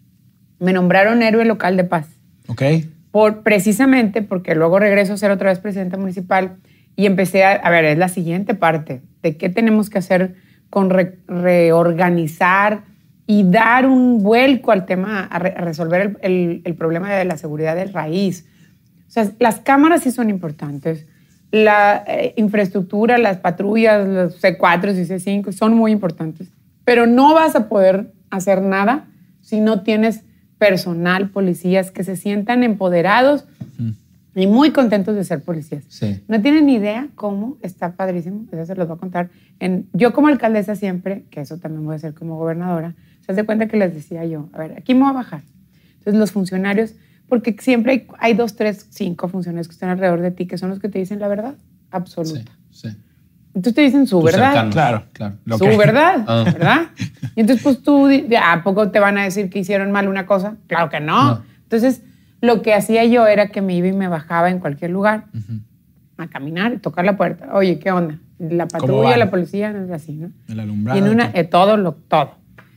me nombraron héroe local de paz. Ok. Por, precisamente porque luego regreso a ser otra vez presidenta municipal y empecé a, a ver, es la siguiente parte de qué tenemos que hacer con re, reorganizar y dar un vuelco al tema, a, re, a resolver el, el, el problema de la seguridad de raíz. O sea, las cámaras sí son importantes, la eh, infraestructura, las patrullas, los C cuatro y C cinco son muy importantes, pero no vas a poder hacer nada si no tienes personal, policías que se sientan empoderados uh-huh. y muy contentos de ser policías. Sí. No tienen ni idea cómo está padrísimo, eso se los voy a contar. En, yo como alcaldesa siempre, que eso también voy a hacer como gobernadora, se hace cuenta que les decía yo, a ver, aquí me voy a bajar. Entonces los funcionarios, porque siempre hay, hay dos, tres, cinco funcionarios que están alrededor de ti, que son los que te dicen la verdad absoluta. Sí, sí. Entonces te dicen su verdad. Cercanos. Claro, claro. Su okay. verdad, ah. ¿verdad? Y entonces pues tú, ¿a poco te van a decir que hicieron mal una cosa? Claro que no. no. Entonces lo que hacía yo era que me iba y me bajaba en cualquier lugar uh-huh. a caminar y tocar la puerta. Oye, ¿qué onda? La patrulla, la policía, no es así, ¿no? El alumbrado. Y en una, eh, todo, lo, todo.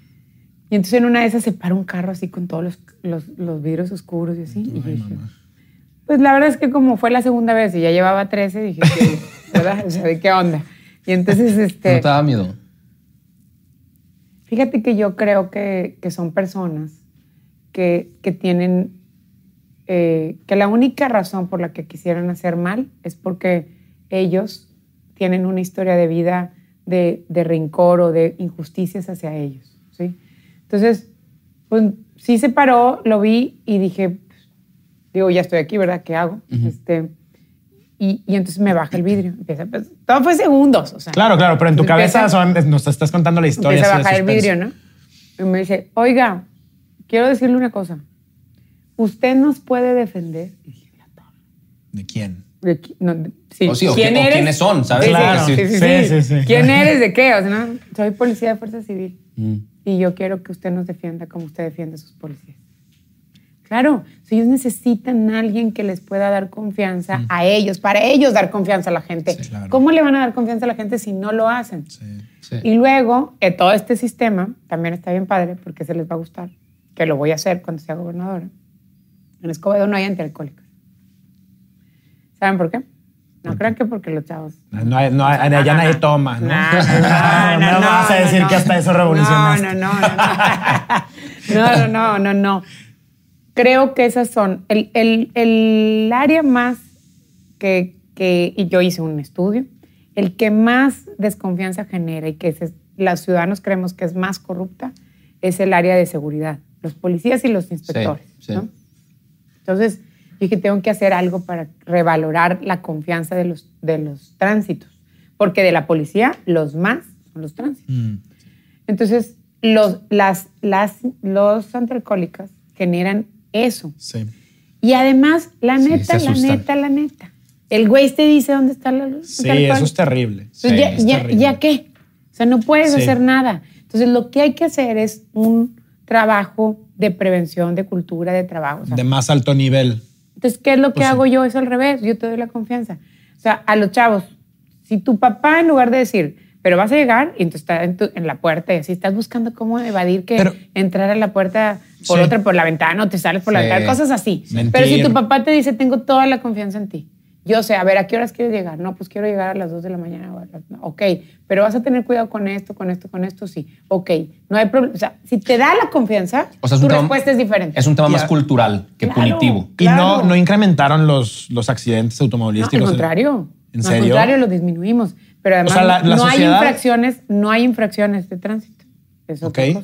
Y entonces en una de esas se para un carro así con todos los, los, los vidrios oscuros y así. Ay, y dije, mamá. Pues la verdad es que como fue la segunda vez y ya llevaba trece, dije, que, ¿verdad? O sea, ¿de qué onda? Y entonces, este... ¿No te daba miedo? Fíjate que yo creo que, que son personas que, que tienen... Eh, que la única razón por la que quisieran hacer mal es porque ellos tienen una historia de vida de, de rencor o de injusticias hacia ellos, ¿sí? Entonces, pues sí se paró, lo vi y dije, digo, ya estoy aquí, ¿verdad? ¿Qué hago? Uh-huh. Este, y, y entonces me baja el vidrio. Empieza, pues, todo fue segundos. O sea, claro, claro, pero en tu cabeza son, nos estás contando la historia. Empieza a bajar el vidrio, ¿no? Y me dice, oiga, quiero decirle una cosa. ¿Usted nos puede defender? Y dije, ¿de quién? De, no, de, sí. O sí, o ¿Quién que, eres? O quiénes son, ¿sabes? Sí, claro. sí, sí, sí, sí, sí, sí. ¿Quién eres? ¿De qué? O sea, no, soy policía de Fuerza Civil. Mm. Y yo quiero que usted nos defienda como usted defiende a sus policías. Claro, si ellos necesitan a alguien que les pueda dar confianza mm. a ellos, para ellos dar confianza a la gente. Sí, claro. ¿Cómo le van a dar confianza a la gente si no lo hacen? Sí, sí. Y luego, eh, todo este sistema también está bien padre porque se les va a gustar, que lo voy a hacer cuando sea gobernadora. En Escobedo no hay antialcohólicos. ¿Saben por qué? No crean que porque los chavos... No, hay, no hay, allá nadie toma, ¿no? No, no, no, no, no, no vas a decir no, que hasta eso revolucionaste. No, no, no, no, no, no, no, no. Creo que esas son... El, el, el área más que, que... Y yo hice un estudio. El que más desconfianza genera y que es, los ciudadanos creemos que es más corrupta es el área de seguridad. Los policías y los inspectores, sí, sí. ¿no? Entonces... dije, tengo que hacer algo para revalorar la confianza de los, de los tránsitos. Porque de la policía, los más son los tránsitos. Mm. Entonces, los, las, las los antialcohólicas generan eso. Sí. Y además, la neta, sí, la neta, la neta. El güey te dice dónde está la luz. Sí, eso es terrible. Sí, ya, es ya, terrible. ¿Ya qué? O sea, no puedes sí. hacer nada. Entonces, lo que hay que hacer es un trabajo de prevención, de cultura, de trabajo. O sea, de más alto nivel. Entonces, ¿qué es lo que pues hago sí. yo? Es al revés. Yo te doy la confianza. O sea, a los chavos, si tu papá, en lugar de decir, pero vas a llegar, y entonces está en, tu, en la puerta, y así estás buscando cómo evadir que pero, entrar a la puerta por sí. otra, por la ventana, o te sales por sí. la ventana, cosas así. Mentir. Pero si tu papá te dice, tengo toda la confianza en ti. Yo sé, a ver, ¿a qué horas quieres llegar? No, pues quiero llegar a las dos de la mañana. Ok, pero vas a tener cuidado con esto, con esto, con esto, sí. Ok, no hay problema. O sea, si te da la confianza, o sea, tu tema, respuesta es diferente. Es un tema ya. más cultural que claro, punitivo. Claro. Y no, no incrementaron los, los accidentes automovilísticos. No, al contrario. ¿En no, serio? Al contrario, lo disminuimos. Pero además, o sea, la, la no, sociedad... hay infracciones, no hay infracciones de tránsito. Es otra okay. cosa.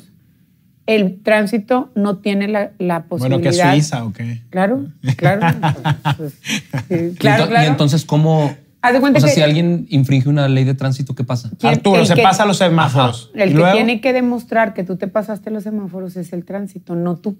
El tránsito no tiene la, la posibilidad... Bueno, ¿qué es Suiza o qué? Claro, claro. pues, sí, claro, y, claro. Y entonces, ¿cómo...? Haz de cuenta o sea, que, si alguien infringe una ley de tránsito, ¿qué pasa? Arturo, se que, pasa los semáforos. El que luego, tiene que demostrar que tú te pasaste los semáforos es el tránsito, no tú.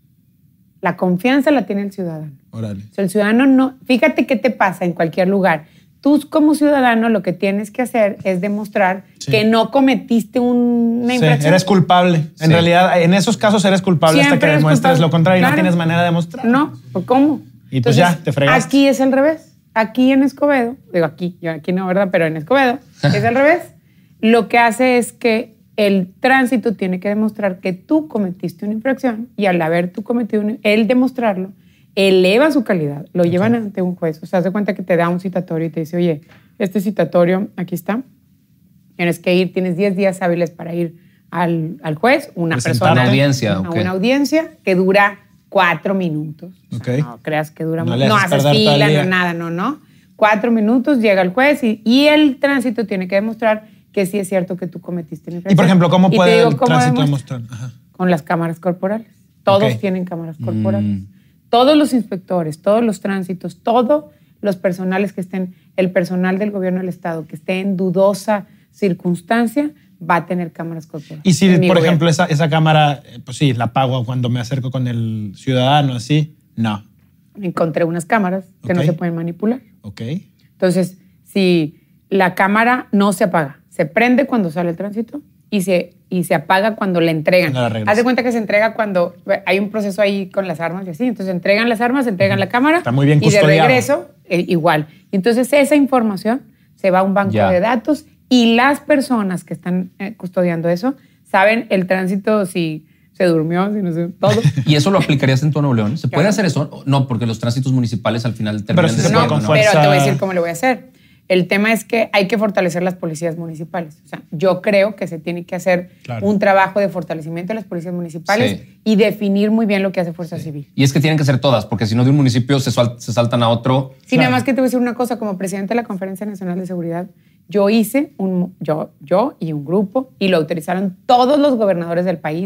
La confianza la tiene el ciudadano. Órale. O sea, el ciudadano no... Fíjate qué te pasa en cualquier lugar. Tú como ciudadano lo que tienes que hacer es demostrar sí. que no cometiste un, una infracción. Sí, eres culpable. En sí. realidad, en esos casos eres culpable Siempre hasta que demuestres culpable. Lo contrario claro. y no tienes manera de demostrar. No, ¿cómo? Y pues Entonces, ya, te fregaste. Aquí es al revés. Aquí en Escobedo, digo aquí, yo aquí no, ¿verdad? Pero en Escobedo es al revés. Lo que hace es que el tránsito tiene que demostrar que tú cometiste una infracción y al haber tú cometido una, él demostrarlo, eleva su calidad, lo okay. llevan ante un juez. O sea, se cuenta que te da un citatorio y te dice, oye, este citatorio, aquí está, tienes que ir, tienes diez días hábiles para ir al, al juez, una persona... Una audiencia. Una, okay. una audiencia que dura cuatro minutos. Okay. O sea, no creas que dura no mucho. No haces fila, no nada, no, no. Cuatro minutos, llega el juez y, y el tránsito tiene que demostrar que sí es cierto que tú cometiste una infracción. Y, por ejemplo, ¿cómo puede digo, el ¿cómo tránsito demostrar? Ajá. Con las cámaras corporales. Todos okay. tienen cámaras corporales. Mm. Todos los inspectores, todos los tránsitos, todos los personales que estén, el personal del gobierno del Estado que esté en dudosa circunstancia, va a tener cámaras corporales. Y si, por gobierno. ejemplo, esa, esa cámara, pues sí, la apago cuando me acerco con el ciudadano, así, no. Encontré unas cámaras que okay. no se pueden manipular. Ok. Entonces, si la cámara no se apaga, se prende cuando sale el tránsito y se, y se apaga cuando le entregan. No Haz de cuenta que se entrega cuando hay un proceso ahí con las armas y así. Entonces, entregan las armas, entregan la cámara. Está muy bien y de custodiado. regreso, eh, igual. Y entonces, esa información se va a un banco ya. de datos y las personas que están eh, custodiando eso saben el tránsito, si se durmió, si no sé, todo. ¿Y eso lo aplicarías en todo Nuevo León? ¿Se claro. puede hacer eso? No, porque los tránsitos municipales al final terminan pero de no, acuerdo, no, ¿no? pero te voy a decir cómo lo voy a hacer. El tema es que hay que fortalecer las policías municipales. O sea, yo creo que se tiene que hacer claro. un trabajo de fortalecimiento de las policías municipales sí. y definir muy bien lo que hace Fuerza sí. Civil. Y es que tienen que ser todas, porque si no de un municipio se, sal, se saltan a otro. Sí, claro. Nada más que te voy a decir una cosa. Como presidente de la Conferencia Nacional de Seguridad, yo hice un, yo, yo y un grupo, y lo autorizaron todos los gobernadores del país,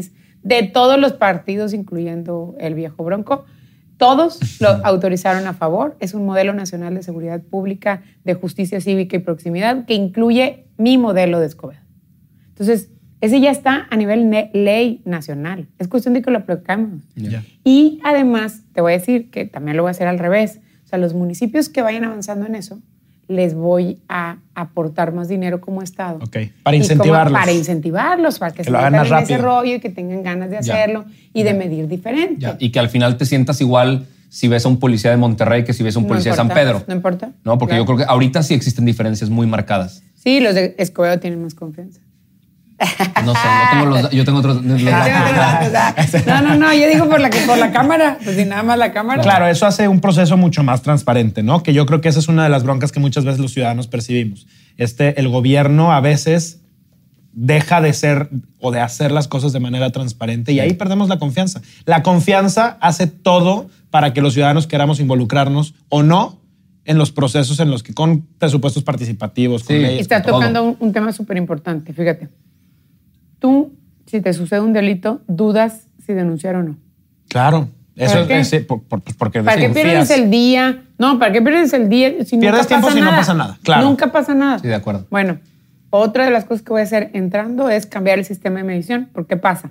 de todos los partidos, incluyendo el viejo Bronco, todos lo autorizaron a favor. Es un modelo nacional de seguridad pública, de justicia cívica y proximidad que incluye mi modelo de Escobedo. Entonces, ese ya está a nivel ne- ley nacional. Es cuestión de que lo apliquemos. Yeah. Y además, te voy a decir que también lo voy a hacer al revés. O sea, los municipios que vayan avanzando en eso, les voy a aportar más dinero como Estado. Ok, para Y incentivarlos. como- para incentivarlos, para que, Que se lo hagan metan más en ese rápido. rollo y que tengan ganas de Ya. hacerlo y de medir diferente. Ya, y que al final te sientas igual si ves a un policía de Monterrey que si ves a un No policía importa, de San Pedro. no importa. No, porque Claro. yo creo que ahorita sí existen diferencias muy marcadas. Sí, los de Escobedo tienen más confianza. No sé, no tengo los, yo tengo otros. los- No, no, no, yo digo por la, por la cámara, pues si nada más la cámara. Claro, eso hace un proceso mucho más transparente, ¿no? Que yo creo que esa es una de las broncas que muchas veces los ciudadanos percibimos. Este, el gobierno a veces deja de ser o de hacer las cosas de manera transparente y ahí perdemos la confianza. La confianza hace todo para que los ciudadanos queramos involucrarnos o no en los procesos en los que con presupuestos participativos, con Sí. leyes, Está con todo. tocando un, un tema súper importante, fíjate. Tú, si te sucede un delito, dudas si denunciar o no. Claro. Eso ¿Para qué? es, es- por- por- pues porque ¿Para qué desconfías. pierdes el día? No, ¿para qué pierdes el día si Pierdes nunca tiempo pasa si no nada? pasa nada, claro. Nunca pasa nada. Sí, de acuerdo. Bueno, otra de las cosas que voy a hacer entrando es cambiar el sistema de medición. ¿Por qué pasa?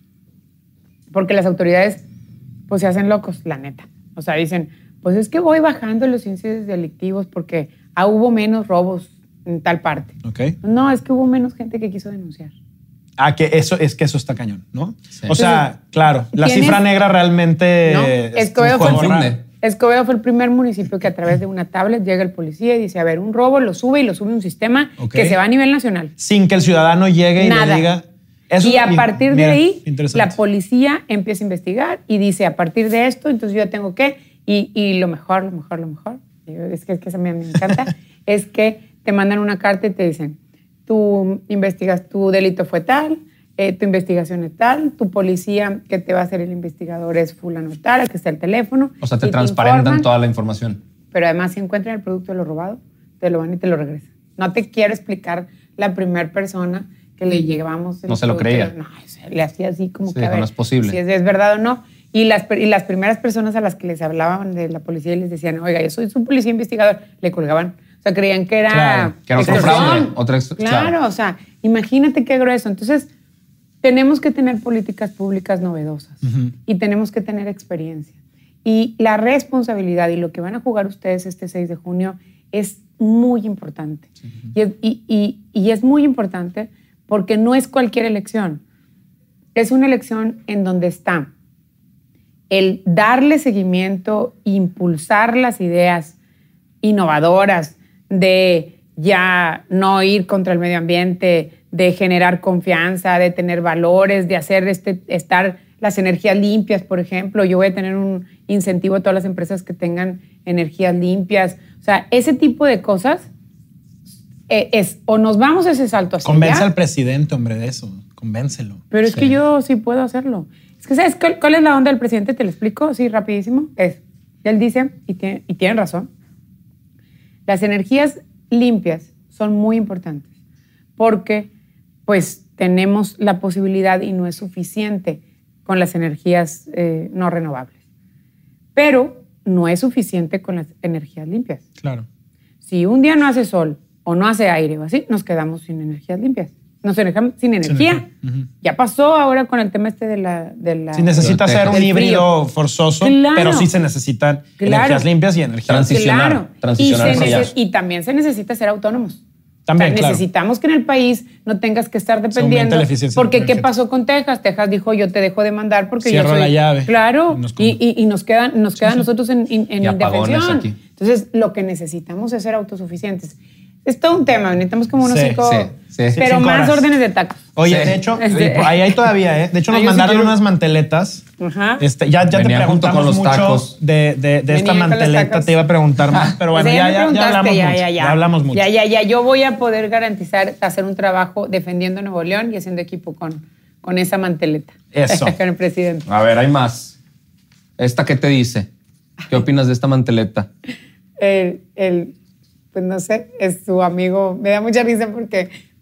Porque las autoridades pues se hacen locos, la neta. O sea, dicen, pues es que voy bajando los índices delictivos porque ah, hubo menos robos en tal parte. Ok. No, es que hubo menos gente que quiso denunciar. Ah, que eso es que eso está cañón, ¿no? Sí. O sea, claro, la ¿tienes? cifra negra realmente ¿No? es Escobedo un fue, el juego confunde. primer, Escobedo fue el primer municipio que a través de una tablet llega el policía y dice, a ver, un robo lo sube y lo sube un sistema Ok. que se va a nivel nacional. sin que el ciudadano llegue y Nada. le diga. Eso, y a partir de mira, ahí, interesante. la policía empieza a investigar y dice, a partir de esto, entonces yo tengo que, y, y lo mejor, lo mejor, lo mejor, es que, es que eso me, me encanta, es que te mandan una carta y te dicen, tú investigas, tu delito fue tal, eh, tu investigación es tal, tu policía que te va a hacer el investigador es fulano tal, aquí está el teléfono. O sea, te y transparentan informan, toda la información. pero además si encuentran el producto de lo robado, te lo van y te lo regresan. No te quiero explicar la primera persona que le llevamos el No se lo producto. creía. No, o sea, le hacía así como Sí, que a dijo, ver no es posible. si es, es verdad o no. Y las, y las primeras personas a las que les hablaban de la policía y les decían, oiga, yo soy su policía investigador, le colgaban. O sea, creían que era... Claro, que era otro extorsión. fraude, otra ex- claro, claro. o sea, imagínate qué grueso. Entonces, tenemos que tener políticas públicas novedosas y tenemos que tener experiencia. Y la responsabilidad y lo que van a jugar ustedes este seis de junio es muy importante. y, es, y, y, y es muy importante porque no es cualquier elección. Es una elección en donde está el darle seguimiento, impulsar las ideas innovadoras de ya no ir contra el medio ambiente, de generar confianza, de tener valores, de hacer este, estar las energías limpias, por ejemplo. Yo voy a tener un incentivo a todas las empresas que tengan energías limpias. O sea, ese tipo de cosas eh, es o nos vamos a ese salto hacia Convence allá, al presidente, hombre, de eso. Convéncelo. pero es Sí. que yo sí puedo hacerlo. Es que, ¿sabes cuál, cuál es la onda del presidente? Te lo explico así rapidísimo. Es, él dice, y tiene, y tiene razón, las energías limpias son muy importantes porque pues tenemos la posibilidad y no es suficiente con las energías eh, no renovables. Pero no es suficiente con las energías limpias. Claro. Si un día no hace sol o no hace aire o así, nos quedamos sin energías limpias. Nos dejamos sin energía. energía. Ujú. Ya pasó ahora con el tema este de la... De la Si necesita Del ser un del híbrido frío. forzoso, Claro. pero sí se necesitan Claro. energías limpias y energías Transicionar. Claro. transicionar y, se hacia neces- allá. y también se necesita ser autónomos. También, O sea, claro. necesitamos que en el país no tengas que estar aumente dependiendo. la eficiencia Porque ¿qué energética. pasó con Texas? Texas dijo, yo te dejo de mandar porque Cierro yo soy... la llave. Claro. Y nos Y, y- y nos quedan, nos quedan nosotros en, en, en Y apagones indefensión. aquí. Entonces, lo que necesitamos es ser autosuficientes. Es todo un tema. Necesitamos como unos Sí, cinco... sí, sí. Pero Cinco más horas. órdenes de tacos. Oye, Sí. de hecho, Este- ahí hay todavía, ¿eh? De hecho, nos Ah, yo sí mandaron quiero- unas manteletas. Ajá. Este, ya ya te Venía junto preguntamos con los mucho tacos. de, de, de esta Venía con los manteleta, tacos. te iba a preguntar más, pero bueno, O sea, ya, me ya, ya preguntaste, hablamos ya, mucho. ya, ya. Ya hablamos mucho. Ya, ya, ya. Yo voy a poder garantizar hacer un trabajo defendiendo Nuevo León y haciendo equipo con, con esa manteleta. Eso. Con el presidente. A ver, hay más. ¿Esta qué te dice? ¿Qué opinas de esta manteleta? El, el, pues no sé, es su amigo. Me da mucha risa porque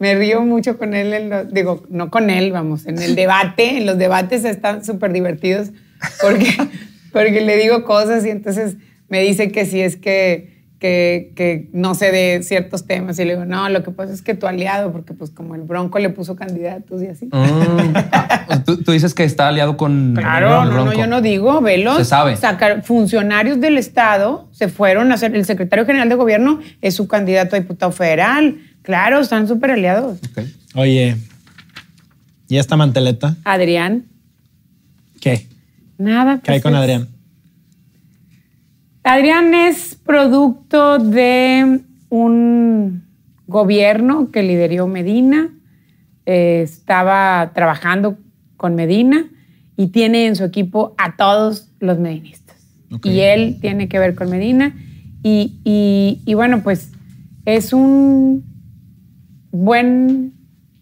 me río mucho con él, en lo, digo, no con él, vamos, en el debate, en los debates están súper divertidos porque, porque le digo cosas y entonces me dice que si es que Que, que no sé de ciertos temas y le digo, no, lo que pasa es que tu aliado, porque pues como el Bronco le puso candidatos y así. Mm. Ah, ¿tú, tú dices que está aliado con Claro, el no, Bronco. no, yo no digo, velo. Se sabe. Sacar, funcionarios del Estado se fueron a hacer, el secretario general de gobierno es su candidato a diputado federal. Claro, están súper aliados. Okay. Oye, ¿y esta manteleta? Adrián. ¿Qué? Nada. ¿Qué hay pues con es- Adrián? Adrián es producto de un gobierno que lideró Medina, eh, estaba trabajando con Medina y tiene en su equipo a todos los medinistas. Okay. Y él tiene que ver con Medina y, y, y bueno, pues es un buen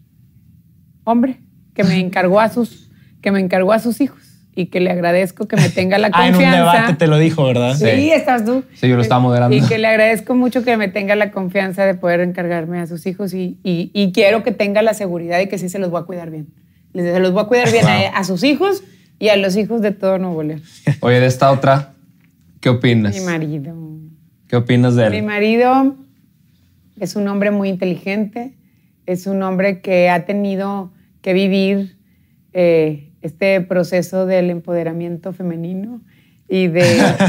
hombre que me encargó a sus, que me encargó a sus hijos. Y que le agradezco que me tenga la Ah, en confianza. un debate te lo dijo, ¿verdad? Sí, Sí. estás tú. Sí, yo lo estaba moderando. Y que le agradezco mucho que me tenga la confianza de poder encargarme a sus hijos y, y, y quiero que tenga la seguridad de que sí se los voy a cuidar bien. Les- Se los voy a cuidar bien Wow. a, a sus hijos y a los hijos de todo Nuevo León. Oye, de esta otra, ¿qué opinas? Mi marido. ¿Qué opinas de él? Mi marido es un hombre muy inteligente, es un hombre que ha tenido que vivir eh, este proceso del empoderamiento femenino y de,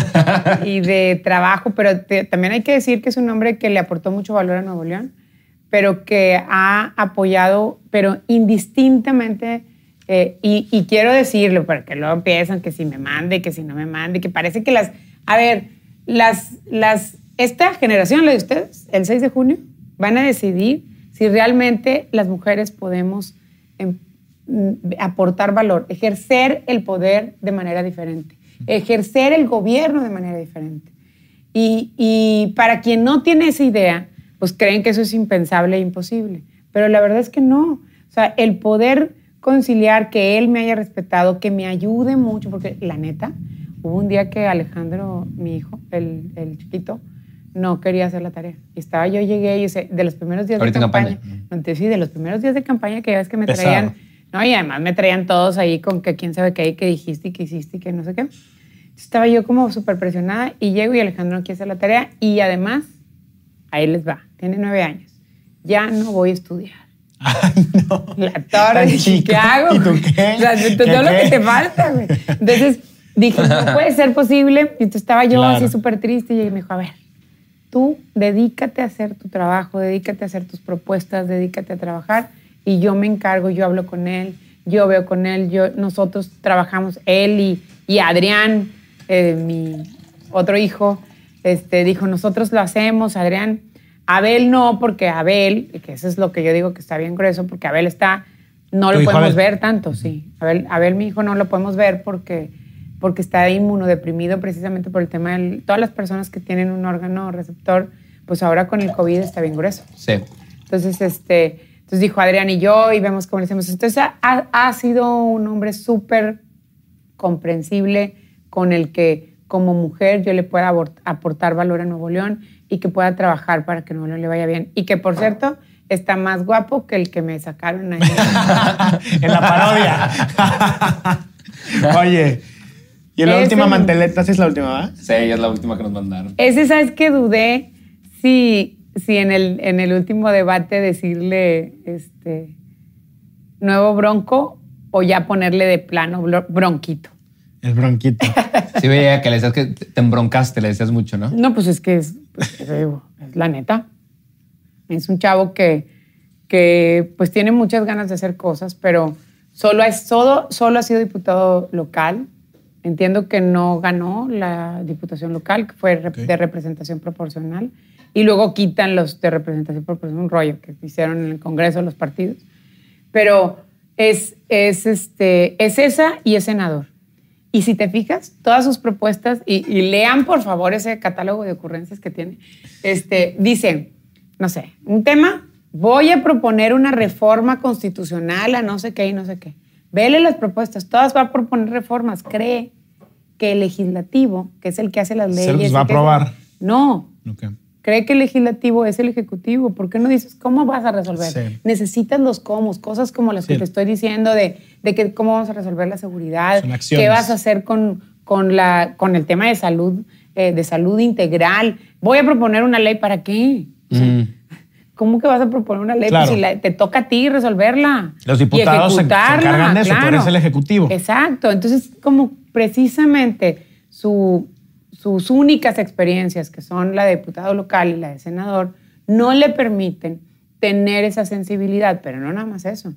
y de trabajo, pero te- también hay que decir que es un hombre que le aportó mucho valor a Nuevo León, pero que ha apoyado, pero indistintamente, eh, y, y quiero decirlo, porque luego piensan que si me mande, que si no me mande, que parece que las... A ver, las, las, esta generación, la de ustedes, el seis de junio, van a decidir si realmente las mujeres podemos em, aportar valor, ejercer el poder de manera diferente, ejercer el gobierno de manera diferente. Y, y para quien no tiene esa idea, pues creen que eso es impensable e imposible. Pero la verdad es que no. O sea, el poder conciliar, que él me haya respetado, que me ayude mucho, porque la neta, hubo un día que Alejandro, mi hijo, el, el chiquito, no quería hacer la tarea. Y estaba yo, llegué y ese, de los primeros días Ahorita de en campaña. campaña. Entonces, sí, de los primeros días de campaña que ya ves que me Pesado. traían, no, y además me traían todos ahí con que quién sabe qué, que dijiste y que hiciste y que no sé qué. Entonces, estaba yo como súper presionada y llego y Alejandro no quiere hacer la tarea y además, ahí les va, tiene nueve años. Ya no voy a estudiar. Ay, no. La torre, Tan dije, chico. ¿qué hago? ¿Y tú qué? O sea, ¿Qué todo lo qué? que te falta, güey. Entonces dije, no puede ser posible. Y entonces estaba yo Claro. así súper triste y me dijo, a ver, tú dedícate a hacer tu trabajo, dedícate a hacer tus propuestas, dedícate a trabajar y yo me encargo, yo hablo con él, yo veo con él, yo, nosotros trabajamos, él y, y Adrián, eh, mi otro hijo, este, dijo, nosotros lo hacemos, Adrián. Abel no, porque Abel, que eso es lo que yo digo que está bien grueso, porque Abel está, no ¿Tu lo hijo podemos Abel? ver tanto, sí. Abel, Abel, mi hijo, no lo podemos ver porque, porque está inmunodeprimido precisamente por el tema de todas las personas que tienen un órgano receptor, pues ahora con el COVID está bien grueso. Sí. Entonces, este, entonces dijo Adrián y yo y vemos cómo le hacemos. Entonces ha, ha sido un hombre súper comprensible con el que como mujer yo le pueda abort- aportar valor a Nuevo León y que pueda trabajar para que Nuevo León le vaya bien. Y que, por cierto, está más guapo que el que me sacaron ahí. En la parodia. Oye, ¿y la Ese última no. manteleta? ¿Sí es la última, va? Sí, ella es la última que nos mandaron. Ese, ¿sabes qué? Dudé si, si en, el, en el último debate decirle este, nuevo Bronco o ya ponerle de plano blo- Bronquito. El bronquito. Sí, veía que le decías que te embroncaste, le decías mucho, ¿no? No, pues es que es, pues, eso digo, es la neta. Es un chavo que, que pues tiene muchas ganas de hacer cosas, pero solo, es, solo, solo ha sido diputado local. Entiendo que no ganó la diputación local, que fue rep- Ok. de representación proporcional. Y luego quitan los de representación proporcional, un rollo que hicieron en el Congreso los partidos. Pero es, es, este, es esa y es senador. Y si te fijas, todas sus propuestas, y, y lean por favor ese catálogo de ocurrencias que tiene, este, dicen, no sé, un tema, voy a proponer una reforma constitucional a no sé qué y no sé qué. Vele las propuestas, todas va a proponer reformas. Cree que el legislativo, que es el que hace las leyes... Se los va a el que- aprobar. No, Ok. cree que el legislativo es el ejecutivo. ¿Por qué no dices cómo vas a resolver? Sí. Necesitas los cómo, cosas como las Sí. que te estoy diciendo de, de que cómo vamos a resolver la seguridad, Son acciones. qué vas a hacer con, con, la, con el tema de salud, eh, de salud integral. Voy a proponer una ley, ¿para qué? O sea, Mm. ¿cómo que vas a proponer una ley? Claro. Pues si la- te toca a ti resolverla. Los y diputados se- se ejecutarla, encargan de eso, tú eres el ejecutivo. Exacto. Entonces, como precisamente su, sus únicas experiencias, que son la de diputado local y la de senador, no le permiten tener esa sensibilidad. Pero no nada más eso.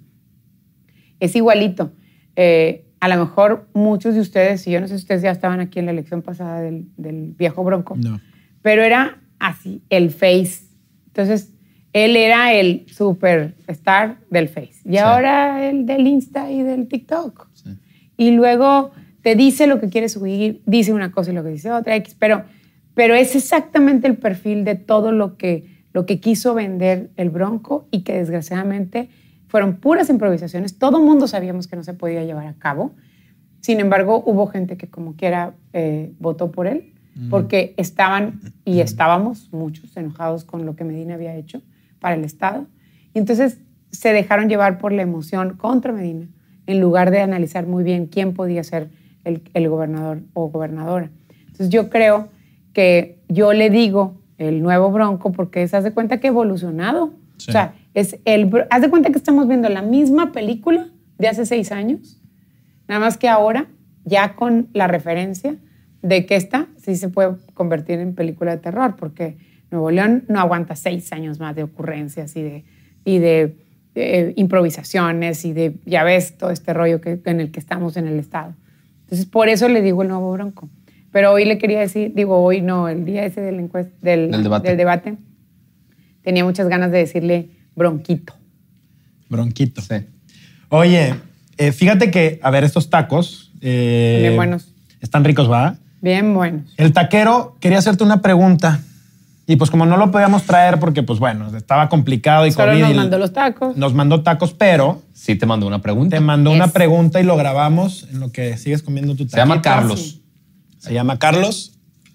Es igualito. Eh, a lo mejor muchos de ustedes, y yo no sé si ustedes ya estaban aquí en la elección pasada del, del viejo Bronco, No. pero era así, el Face. Entonces, él era el superstar del Face. Y Sí. ahora el del Insta y del TikTok. Sí. Y luego te dice lo que quiere subir, dice una cosa y lo que dice otra, X, pero, pero es exactamente el perfil de todo lo que, lo que quiso vender el Bronco y que desgraciadamente fueron puras improvisaciones. Todo el mundo sabíamos que no se podía llevar a cabo. Sin embargo, hubo gente que como quiera eh, votó por él porque estaban y estábamos muchos enojados con lo que Medina había hecho para el Estado. Y entonces se dejaron llevar por la emoción contra Medina en lugar de analizar muy bien quién podía ser el, el gobernador o gobernadora. Entonces yo creo que yo le digo el nuevo Bronco porque se hace cuenta que ha evolucionado. Sí. O sea, es el, haz de cuenta que estamos viendo la misma película de hace seis años, nada más que ahora ya con la referencia de que esta sí se puede convertir en película de terror, porque Nuevo León no aguanta seis años más de ocurrencias y de, y de eh, improvisaciones y de, ya ves, todo este rollo que, en el que estamos en el Estado. Entonces, por eso le digo el nuevo Bronco. Pero hoy le quería decir, digo hoy no, el día ese del, encuest- del, Del debate. del debate, tenía muchas ganas de decirle Bronquito. Bronquito. Sí. Oye, eh, fíjate que, a ver, estos tacos... eh, Bien buenos. Están ricos, ¿va? Bien buenos. El taquero quería hacerte una pregunta. Y pues como no lo podíamos traer porque, pues bueno, estaba complicado y Solo COVID, nos y mandó los tacos. Nos mandó tacos, pero Sí te mandó una pregunta. te mandó Yes. una pregunta y lo grabamos en lo que sigues comiendo tu taquito. Se llama Carlos. Se llama Carlos.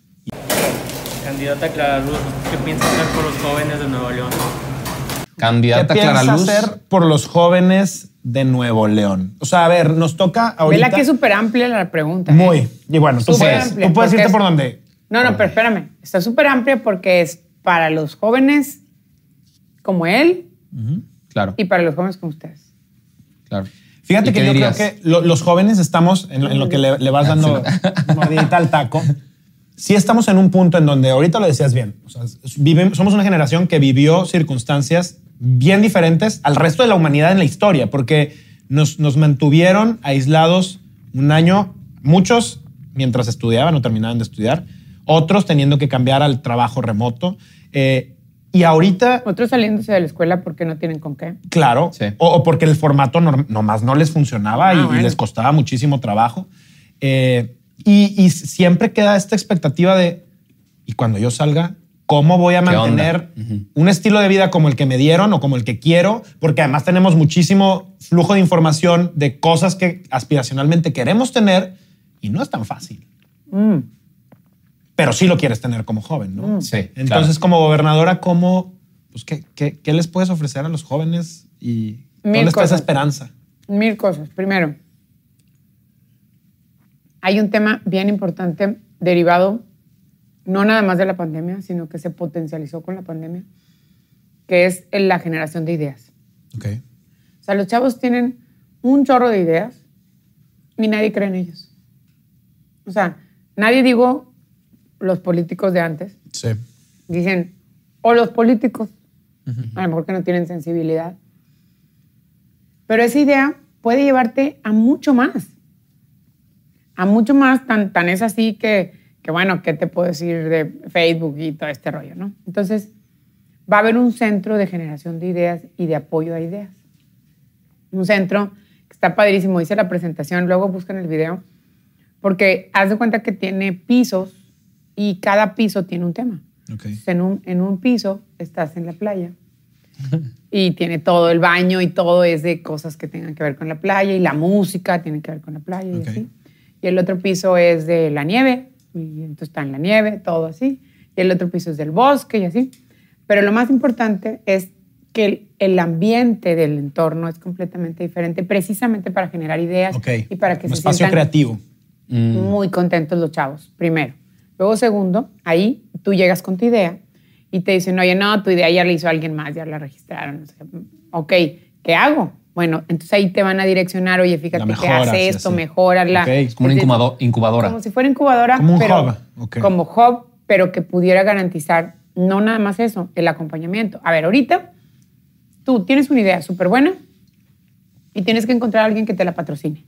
Candidata Clara Luz, ¿qué piensa hacer por los jóvenes de Nuevo León? ¿Qué Candidata Clara piensa Luz. hacer por los jóvenes de Nuevo León? O sea, a ver, nos toca ahorita... Vela que es súper amplia la pregunta. ¿eh? Muy. Y bueno, tú Súper puedes, amplia, tú puedes porque irte es- por donde... No, no, pero espérame. Está súper amplia porque es para los jóvenes como él Claro, y para los jóvenes como ustedes. claro. Fíjate ¿Y que qué yo dirías? creo que lo- los jóvenes estamos, en, lo- en lo que le, le vas dando mordidita al taco, sí estamos en un punto en donde, ahorita lo decías bien, o sea, vive- somos una generación que vivió circunstancias bien diferentes al resto de la humanidad en la historia, porque nos, nos mantuvieron aislados un año, muchos mientras estudiaban o terminaban de estudiar, otros teniendo que cambiar al trabajo remoto. eh, y ahorita... Otros saliéndose de la escuela porque no tienen con qué. Claro, Sí. o, o porque el formato norm- nomás no les funcionaba Ah, y, y bueno. les costaba muchísimo trabajo. Eh, y, y siempre queda esta expectativa de, y cuando yo salga, ¿cómo voy a ¿Qué onda? mantener Ujú. un estilo de vida como el que me dieron o como el que quiero? Porque además tenemos muchísimo flujo de información de cosas que aspiracionalmente queremos tener y no es tan fácil. Mm. Pero sí lo quieres tener como joven, ¿no? Sí, Entonces, claro. como gobernadora, ¿cómo, pues, qué, qué, qué les puedes ofrecer a los jóvenes y Mil dónde está esa cosas. esperanza? Mil cosas. Primero, hay un tema bien importante derivado no nada más de la pandemia, sino que se potencializó con la pandemia, que es la generación de ideas. Ok. O sea, los chavos tienen un chorro de ideas y nadie cree en ellos. O sea, nadie, digo, los políticos de antes, Sí. dicen, o los políticos, a lo mejor que no tienen sensibilidad. Pero esa idea puede llevarte a mucho más. A mucho más, tan, tan es así que, que, bueno, ¿qué te puedo decir de Facebook y todo este rollo, no? Entonces, va a haber un centro de generación de ideas y de apoyo a ideas. Un centro que está padrísimo. Hice la presentación, luego buscan el video, porque haz de cuenta que tiene pisos y cada piso tiene un tema. Ok. Entonces, en, un, en un piso estás en la playa y tiene todo el baño y todo es de cosas que tengan que ver con la playa y la música tiene que ver con la playa y Ok. así. Y el otro piso es de la nieve y entonces está en la nieve, todo así. y el otro piso es del bosque y así. Pero lo más importante es que el, el ambiente del entorno es completamente diferente, precisamente para generar ideas Okay. y para que Un se espacio sientan creativo. muy contentos los chavos, primero. Luego, segundo, ahí tú llegas con tu idea y te dicen, oye, no, tu idea ya la hizo alguien más, ya la registraron. O sea, ok, ¿qué hago? Bueno, entonces ahí te van a direccionar, oye, fíjate La que mejoras, hace sí, esto, sí. mejórala. Ok. Es como una incubado- incubadora. Como si fuera incubadora, Como un pero hub, ok. como hub, pero que pudiera garantizar no nada más eso, el acompañamiento. A ver, ahorita tú tienes una idea súper buena y tienes que encontrar a alguien que te la patrocine.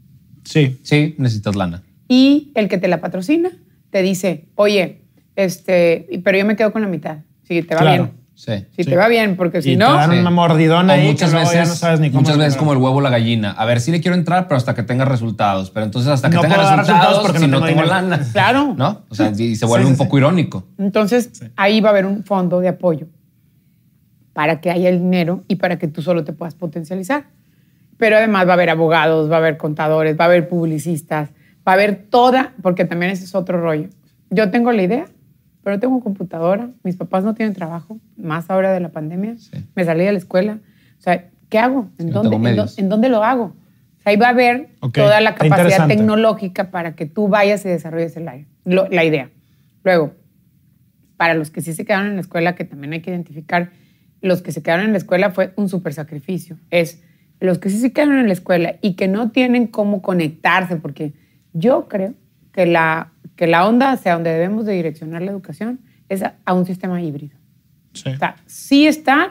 Sí. Sí, necesitas lana. Y el que te la patrocina te dice, oye, este, pero yo me quedo con la mitad. Si te va Claro. bien. Sí. Si Sí. te va bien, porque si Y no... te dan Sí. una mordidona O ahí muchas que luego veces, ya no sabes ni cómo muchas veces recuperar. como el huevo o la gallina. A ver, sí le quiero entrar, pero hasta que tenga resultados. Pero entonces hasta que No tenga puedo dar resultados, resultados porque si no no tengo tengo dinero. lana. Claro. ¿No? O sea, y se vuelve Sí, sí, un poco sí. irónico. Entonces, ahí va a haber un fondo de apoyo para que haya el dinero y para que tú solo te puedas potencializar. Pero además va a haber abogados, va a haber contadores, va a haber publicistas, va a haber toda, porque también ese es otro rollo. Yo tengo la idea, pero no tengo computadora, mis papás no tienen trabajo, más ahora de la pandemia, Sí. me salí de la escuela. O sea, ¿qué hago? ¿En, no dónde, tengo en, dó- medios. en dónde lo hago? O sea, ahí va a haber Ok, toda la está capacidad interesante. tecnológica para que tú vayas y desarrolles el aire, lo- la idea. Luego, para los que sí se quedaron en la escuela, que también hay que identificar, los que se quedaron en la escuela fue un súper sacrificio. Es los que sí se quedaron en la escuela y que no tienen cómo conectarse, porque yo creo que la, que la onda hacia donde debemos de direccionar la educación es a, a un sistema híbrido. Sí. O sea, sí estar,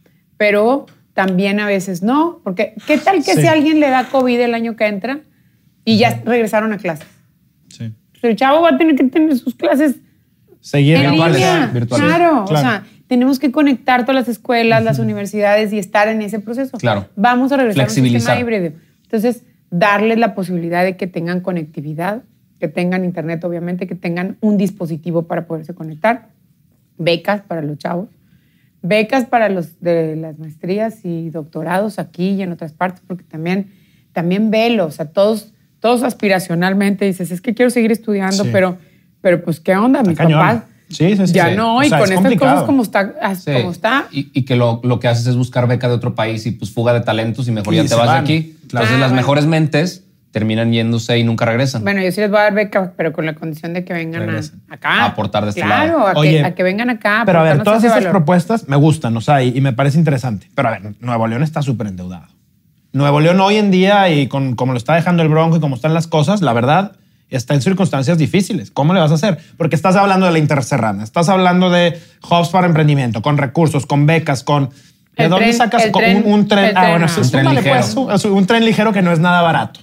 pero también a veces no, porque ¿qué tal que Sí. si a alguien le da COVID el año que entra y ya regresaron a clases? Sí. El chavo va a tener que tener sus clases Seguir en virtuales. línea. virtuales. Claro, o Claro. sea, tenemos que conectar todas las escuelas, las universidades y estar en ese proceso. Claro. Vamos a regresar a un sistema Flexibilizar. híbrido. Entonces, darles la posibilidad de que tengan conectividad, que tengan internet, obviamente, que tengan un dispositivo para poderse conectar, becas para los chavos, becas para los de las maestrías y doctorados aquí y en otras partes, porque también, también velo, o sea, todos, todos aspiracionalmente dices, es que quiero seguir estudiando, Sí. pero, pero pues, ¿qué onda? Mis cañón. papás Sí, sí, sí, ya sí. no, O y sea, con es estas complicado. cosas como está, Sí. como está. Y, y que lo, lo que haces es buscar beca de otro país y pues fuga de talentos y mejor Y ya te se vas de van. aquí. Claro. Entonces Ah, las bueno. mejores mentes terminan yéndose y nunca regresan. Bueno, yo sí les voy a dar beca, pero con la condición de que vengan a, Regresen. acá. A aportar de este claro, lado. a, Oye, que, a que vengan acá. Pero a ver, aportarnos todas ese estas valor. propuestas me gustan, o sea, y, y me parece interesante. Pero a ver, Nuevo León está súper endeudado. Nuevo León hoy en día, y con como lo está dejando el Bronco y como están las cosas, la verdad, está en circunstancias difíciles. ¿Cómo le vas a hacer? Porque estás hablando de la Interserrana, estás hablando de hubs para emprendimiento, con recursos, con becas, con... ¿De El dónde tren- sacas el con tren- un, un tren? el Ah, tren, bueno, ah. sí, Un tren súmale, ligero. pues, un, un tren ligero que no es nada barato.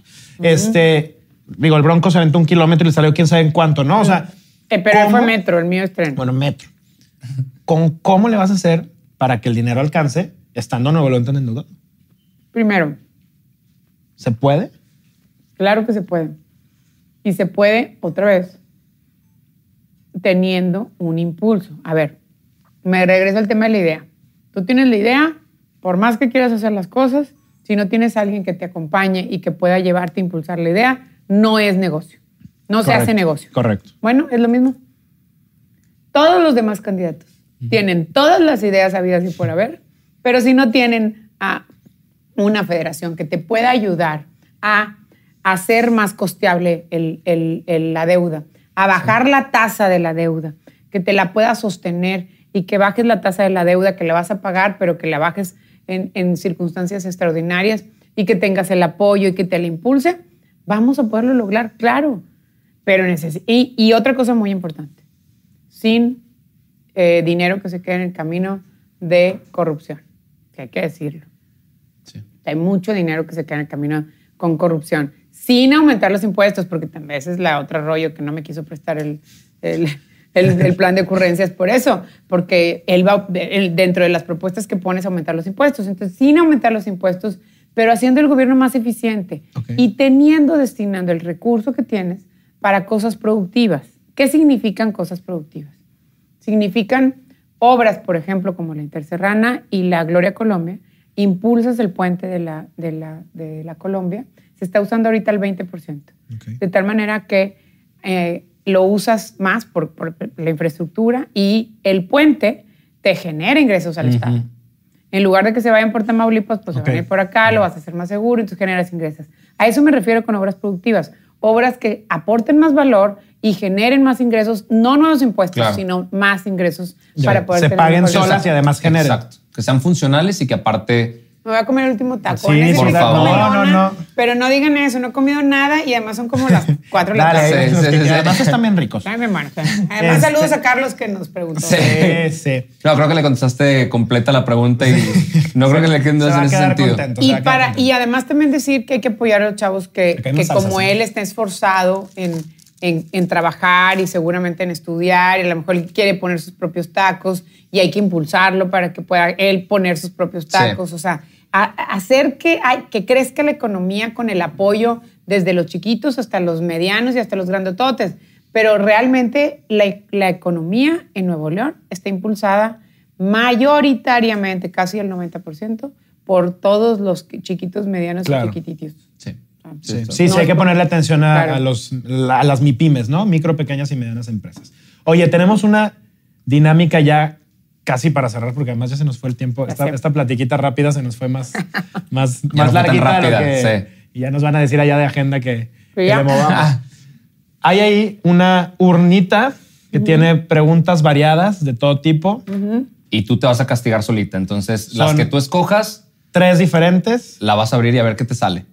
Este, digo, el Bronco se aventó un kilómetro y le salió quién sabe en cuánto, ¿no? O sea, Eh, pero él fue ¿cómo? metro, el mío es tren. Bueno, metro. ¿Con cómo le vas a hacer para que el dinero alcance estando Nuevo León tan endeudado? Primero, ¿Se puede? claro que se puede. Y se puede, otra vez, teniendo un impulso. A ver, me regreso al tema de la idea. Tú tienes la idea, por más que quieras hacer las cosas, si no tienes a alguien que te acompañe y que pueda llevarte a impulsar la idea, no es negocio. No se Correcto, hace negocio. correcto. Bueno, es lo mismo. Todos los demás candidatos tienen todas las ideas habidas y por haber, pero si no tienen a una federación que te pueda ayudar a hacer más costeable el- el- el- la deuda, a bajar la tasa de la deuda, que te la pueda sostener y que bajes la tasa de la deuda que la vas a pagar, pero que la bajes en, en circunstancias extraordinarias y que tengas el apoyo y que te la impulse, vamos a poderlo lograr, claro. Pero neces- y, y otra cosa muy importante, sin eh, dinero que se quede en el camino de corrupción, que hay que decirlo. Sí. Hay mucho dinero que se queda en el camino con corrupción, sin aumentar los impuestos, porque también ese es la otra rollo que no me quiso prestar el, el, el- el plan de ocurrencias por eso, porque él va, él, dentro de las propuestas que pones, aumentar los impuestos. Entonces, sin aumentar los impuestos, pero haciendo el gobierno más eficiente Ok. y teniendo, destinando el recurso que tienes para cosas productivas. ¿Qué significan cosas productivas? Significan obras, por ejemplo, como la Interserrana y la Gloria Colombia. Impulsas el puente de la, de la, de la Colombia. Se está usando ahorita el veinte por ciento. Ok. De tal manera que eh, lo usas más por, por la infraestructura y el puente te genera ingresos al uh-huh. Estado. En lugar de que se vayan por Tamaulipas, pues okay. se van a ir por acá, lo vas a hacer más seguro y tú generas ingresos. A eso me refiero con obras productivas. Obras que aporten más valor y generen más ingresos, no nuevos impuestos, claro. sino más ingresos ya, para poder se tener paguen solas y además generen. Exacto. Que sean funcionales y que aparte... Me voy a comer el último taco. Sí, por favor. No, no, no. Pero no digan eso, no he comido nada y además son como las cuatro de la tarde. Sí, sí, sí, sí. Además están bien ricos. Ay, mi hermano. Además, este... saludos a Carlos que nos preguntó. Sí, sí. No, creo que le contestaste completa la pregunta y no creo que le queden dudas en ese sentido. Contento, y, para, y además también decir que hay que apoyar a los chavos que, que, que como él está esforzado en, en, en trabajar y seguramente en estudiar y a lo mejor él quiere poner sus propios tacos y hay que impulsarlo para que pueda él poner sus propios tacos. Sí. O sea, a, a hacer que, hay, que crezca la economía con el apoyo desde los chiquitos hasta los medianos y hasta los grandototes. Pero realmente la, la economía en Nuevo León está impulsada mayoritariamente, casi el noventa por ciento, por todos los chiquitos, medianos claro. y chiquititos. Sí. Sí, sí, no, sí, hay que ponerle atención a, claro. a, los, a las MIPYMES, ¿no? Micro, pequeñas y medianas empresas. Oye, tenemos una dinámica ya casi para cerrar, porque además ya se nos fue el tiempo. Esta, esta platiquita rápida se nos fue más, más, más no larguita rápida, de lo que... Sí. Y ya nos van a decir allá de agenda que, que le movamos. Hay ahí una urnita que uh-huh. tiene preguntas variadas de todo tipo. Uh-huh. Y tú te vas a castigar solita. Entonces, Son las que tú escojas... Tres diferentes. La vas a abrir y a ver qué te sale.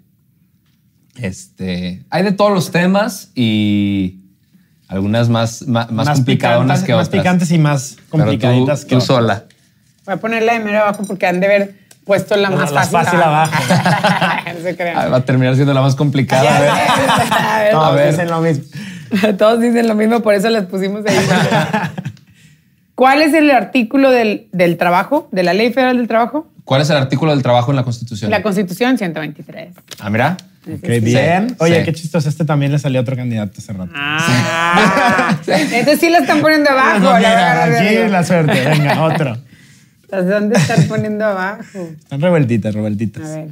Este, hay de todos los temas y algunas más, más, más, más complicadonas que más otras. Más picantes y más complicaditas tú, que tú otras. sola. Voy a ponerla de mero abajo porque han de ver puesto la más la, fácil, la fácil abajo. No se crean. Ah, va a terminar siendo la más complicada. A ver. A ver. Todos a ver. dicen lo mismo. Todos dicen lo mismo, por eso las pusimos ahí. ¿Cuál es el artículo del, del trabajo, de la Ley Federal del Trabajo? ¿Cuál es el artículo del trabajo en la Constitución? La Constitución ciento veintitrés. Ah, mira. Ok, bien. Sí, Oye, sí. qué chistoso. Este también le salió otro candidato hace rato. Ah, sí. Entonces sí la están poniendo abajo. No, mira, la aquí es la suerte. Venga, otro. ¿Dónde están poniendo abajo? Están revueltitas, revueltitas. A ver.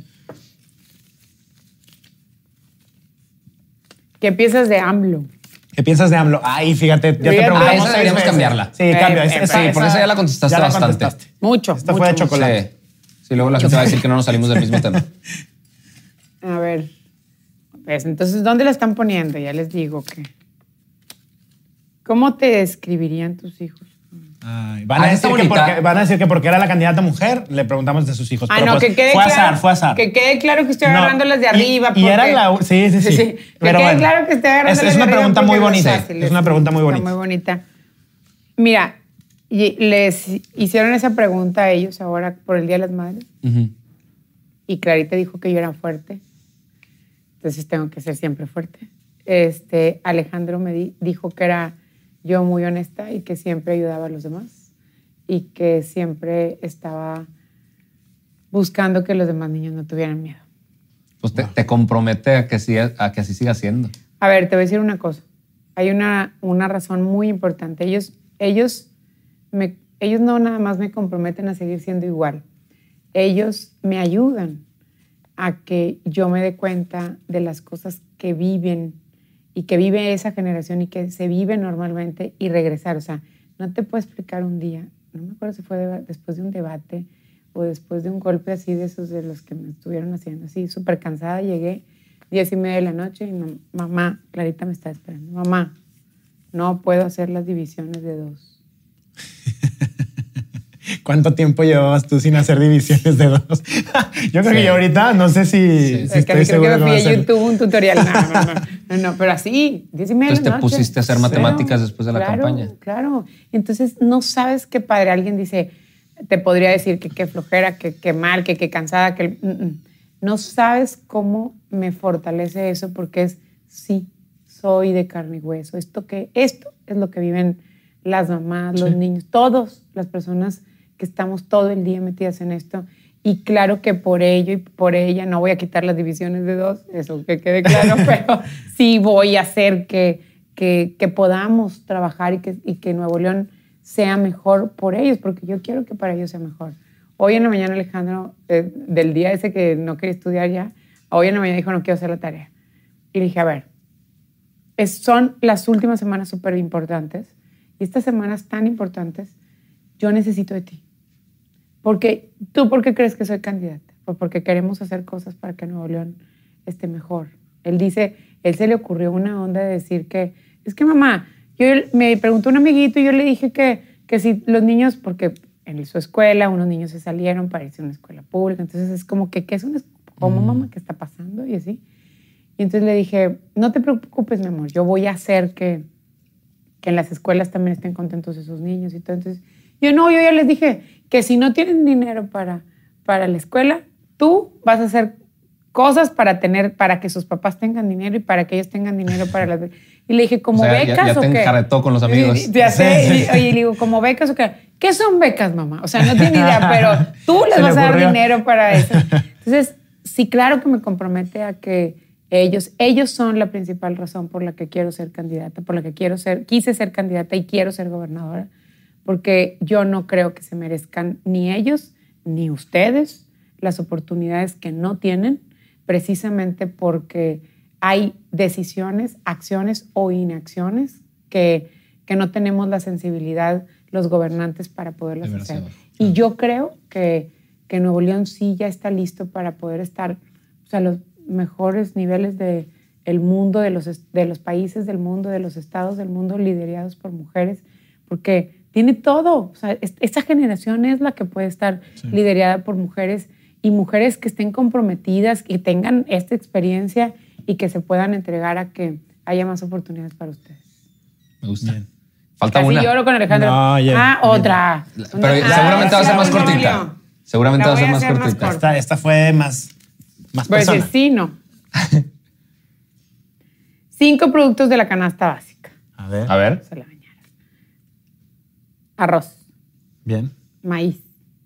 ¿Qué piensas de AMLO? ¿Qué piensas de AMLO? Ay, fíjate, ya te Fíjate. preguntamos Ah, esa seis deberíamos veces. cambiarla. Sí, cambia. Eh, Esa- eh, esa- Sí, porque esa ya la contestaste ya la bastante. contestaste. Mucho. Esta mucho, fue de mucho. chocolate. Sí. Sí, luego la gente va a decir que no nos salimos del mismo tema. A ver. Pues, entonces, ¿dónde la están poniendo? Ya les digo que... ¿Cómo te describirían tus hijos? Ay, van, a Ah, está decir que bonita. porque, van a decir que porque era la candidata mujer, le preguntamos de sus hijos. Ah, Pero no, pues, que quede fue claro. azar, fue azar. Que quede claro que estoy No, agarrando las de y- arriba. Y, era porque- la... Sí, sí, sí. Sí, que Pero quede bueno, claro que estoy agarrando es, las es de una arriba pregunta porque muy no bonita. fácil, Es una pregunta muy está bonita. muy bonita. Mira, y les hicieron esa pregunta a ellos ahora por el Día de las Madres. Uh-huh. Y Clarita dijo que yo era fuerte. Entonces tengo que ser siempre fuerte. Este, Alejandro me di, dijo que era yo muy honesta y que siempre ayudaba a los demás. Y que siempre estaba buscando que los demás niños no tuvieran miedo. Pues te, te compromete a que, siga, a que así siga siendo. A ver, te voy a decir una cosa. Hay una, una razón muy importante. Ellos, ellos, me, ellos no nada más me comprometen a seguir siendo igual. Ellos me ayudan a que yo me dé cuenta de las cosas que viven y que vive esa generación y que se vive normalmente y regresar. O sea, no te puedo explicar un día, no me acuerdo si fue de, después de un debate o después de un golpe así de esos de los que me estuvieron haciendo así, súper cansada, llegué diez y media de la noche y mam- mamá, Clarita me está esperando. Mamá, no puedo hacer las divisiones de dos. ¿Cuánto tiempo llevabas tú sin hacer divisiones de dos? Yo creo Sí. que yo ahorita no sé si, Sí. si Es que estoy creo seguro que me cómo fui a hacerlo. YouTube un tutorial. No, no, no, no, no, pero así, diez y media Entonces de te la noche. pusiste a hacer matemáticas después de la Claro, campaña. Claro, entonces no sabes qué padre. Alguien dice, te podría decir que qué flojera, que qué mal, que qué cansada, que... Mm, mm. No sabes cómo me fortalece eso porque es, sí, soy de carne y hueso. Esto, que, esto es lo que viven las mamás, los Sí. niños, todos, las personas que estamos todo el día metidas en esto. Y claro que por ello y por ella no voy a quitar las divisiones de dos, eso que quede claro, pero sí voy a hacer que, que, que podamos trabajar y que, y que Nuevo León sea mejor por ellos, porque yo quiero que para ellos sea mejor. Hoy en la mañana Alejandro, eh, del día ese que no quería estudiar ya, hoy en la mañana dijo no quiero hacer la tarea. Y le dije, a ver, es, son las últimas semanas súper importantes y estas semanas tan importantes, yo necesito de ti. Porque, ¿tú por qué crees que soy candidata? Pues porque queremos hacer cosas para que Nuevo León esté mejor. Él dice, él se le ocurrió una onda de decir que, es que mamá, yo me preguntó un amiguito y yo le dije que, que si los niños, porque en su escuela unos niños se salieron para irse a una escuela pública, entonces es como que, ¿qué es una ¿Cómo, mamá? ¿Qué está pasando? Y así. Y entonces le dije, no te preocupes, mi amor, yo voy a hacer que, que en las escuelas también estén contentos esos niños y todo. Entonces, yo no, yo ya les dije que si no tienen dinero para, para la escuela, tú vas a hacer cosas para tener, para que sus papás tengan dinero y para que ellos tengan dinero para las... Y le dije, ¿como o sea, becas ya, ya o qué? te encarretó con los amigos. Ya sé. Y, oye, le digo, ¿como becas o qué? ¿Qué son becas, mamá? O sea, no tiene idea, pero tú les vas a dar dinero para eso. Entonces, sí, claro que me compromete a que ellos, ellos son la principal razón por la que quiero ser candidata, por la que quiero ser, quise ser candidata y quiero ser gobernadora, porque yo no creo que se merezcan ni ellos ni ustedes las oportunidades que no tienen, precisamente porque hay decisiones, acciones o inacciones que, que no tenemos la sensibilidad los gobernantes para poderlas hacer. Y yo creo que, que Nuevo León sí ya está listo para poder estar, o sea, los mejores niveles de el mundo, de los, de los países del mundo, de los estados del mundo liderados por mujeres, porque tiene todo. O sea, esta generación es la que puede estar sí. liderada por mujeres y mujeres que estén comprometidas, que tengan esta experiencia y que se puedan entregar a que haya más oportunidades para ustedes. Me gusta. Bien. Falta Casi una. lloro con Alejandro. No, yeah. Ah, otra. Pero ah, seguramente va a ser más cortita. Seguramente va a ser más cortita. Más esta, esta fue más, más pues persona. Sí, no. Cinco productos de la canasta básica. A ver. A ver. Se la bañaron. Arroz. Bien. Maíz.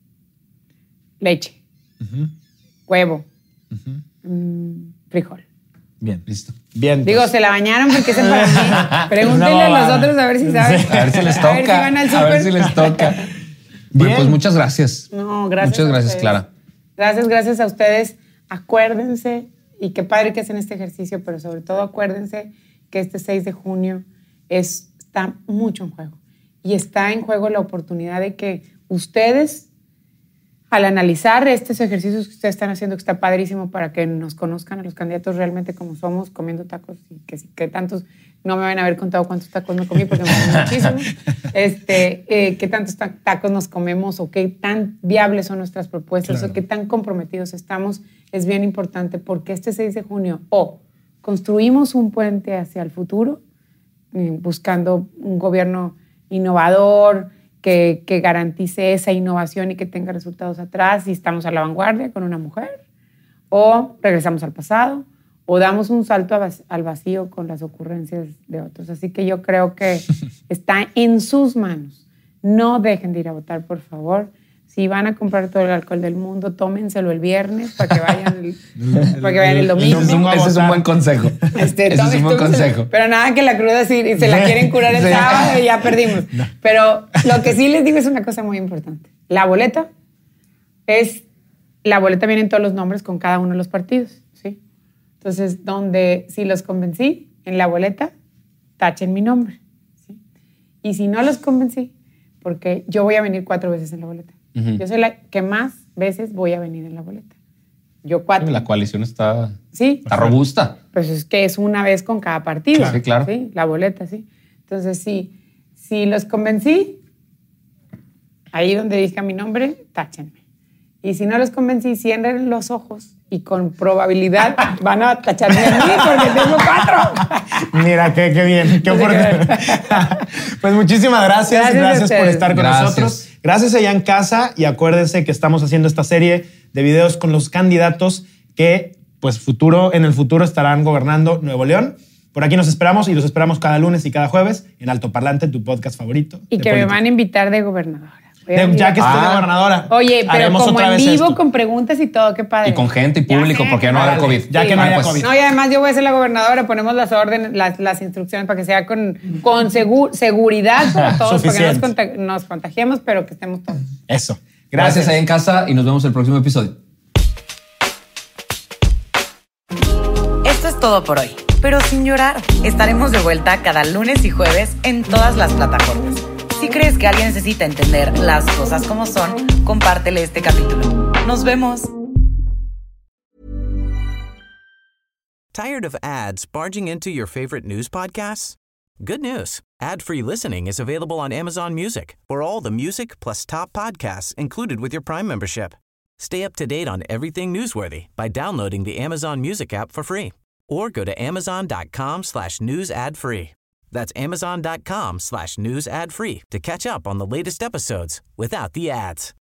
Leche. Uh-huh. Huevo. Uh-huh. Mm, frijol. Bien. Listo. Bien. Digo, se la bañaron porque es para mí. Pregúntenle no, a los otros a ver si saben. Sí. A ver si les toca. A ver si, van al a ver si les toca. Bueno, pues muchas gracias. No, gracias. Muchas gracias, Clara. Gracias, gracias a ustedes. Acuérdense, y qué padre que hacen este ejercicio, pero sobre todo acuérdense que este seis de junio es, está mucho en juego. Y está en juego la oportunidad de que ustedes, al analizar estos ejercicios que ustedes están haciendo, que está padrísimo para que nos conozcan a los candidatos realmente como somos, comiendo tacos, y que, que tantos, no me van a haber contado cuántos tacos me comí porque me comí muchísimos, este, eh, qué tantos tacos nos comemos o qué tan viables son nuestras propuestas, claro. o qué tan comprometidos estamos, es bien importante porque este seis de junio o construimos un puente hacia el futuro, eh, buscando un gobierno innovador, Que, que garantice esa innovación y que tenga resultados atrás y estamos a la vanguardia con una mujer, o regresamos al pasado, o damos un salto al vacío con las ocurrencias de otros. Así que yo creo que está en sus manos. No dejen de ir a votar, por favor. Si van a comprar todo el alcohol del mundo, tómenselo el viernes para que vayan el, para que vayan el domingo. Ese es un, ese es un buen consejo. Este, ese es un buen consejo. Pero nada que la cruda sí, se la quieren curar el sí. sábado y ya perdimos. No. Pero lo que sí les digo es una cosa muy importante. La boleta es... La boleta viene en todos los nombres con cada uno de los partidos, ¿sí? Entonces, donde si los convencí en la boleta, tachen mi nombre, ¿sí? Y si no los convencí, porque yo voy a venir cuatro veces en la boleta. Uh-huh. Yo soy la que más veces voy a venir en la boleta. Yo cuatro. La coalición está, sí, está robusta. Pues es que es una vez con cada partido. Claro, sí, claro. Sí, la boleta, sí. Entonces, sí, si los convencí, ahí donde dije mi nombre, táchenme. Y si no los convencí, cierren los ojos y con probabilidad van a tacharme a mí porque tengo cuatro. Mira, qué, qué bien, qué oportunidad. Pues muchísimas gracias. Gracias, gracias por estar con gracias. nosotros. Gracias allá en casa y acuérdense que estamos haciendo esta serie de videos con los candidatos que pues futuro, en el futuro estarán gobernando Nuevo León. Por aquí nos esperamos y los esperamos cada lunes y cada jueves en Alto Parlante, tu podcast favorito. Y que política. Me van a invitar de gobernadora. De, ya que estoy ah. de gobernadora. Oye, pero como en vivo, esto. con preguntas y todo, qué padre. Y con gente y público, ya porque ya no va a haber COVID. Ya sí. que no haya pues. COVID. No, y además yo voy a ser la gobernadora, ponemos las órdenes, las, las instrucciones para que sea con, con segur, seguridad para todos, para que no nos, contag nos contagiemos, pero que estemos todos. Eso. Gracias. Gracias ahí en casa y nos vemos el próximo episodio. Esto es todo por hoy. pero sin llorar. Estaremos de vuelta cada lunes y jueves en todas las plataformas. Si crees que alguien necesita entender las cosas como son, compártele este capítulo. ¡Nos vemos! Tired of ads barging into your favorite news podcasts? Good news. Ad-free listening is available on Amazon Music for all the music plus top podcasts included with your Prime membership. Stay up to date on everything newsworthy by downloading the Amazon Music app for free or go to amazon.com slash news ad free. That's amazon.com slash news ad free to catch up on the latest episodes without the ads.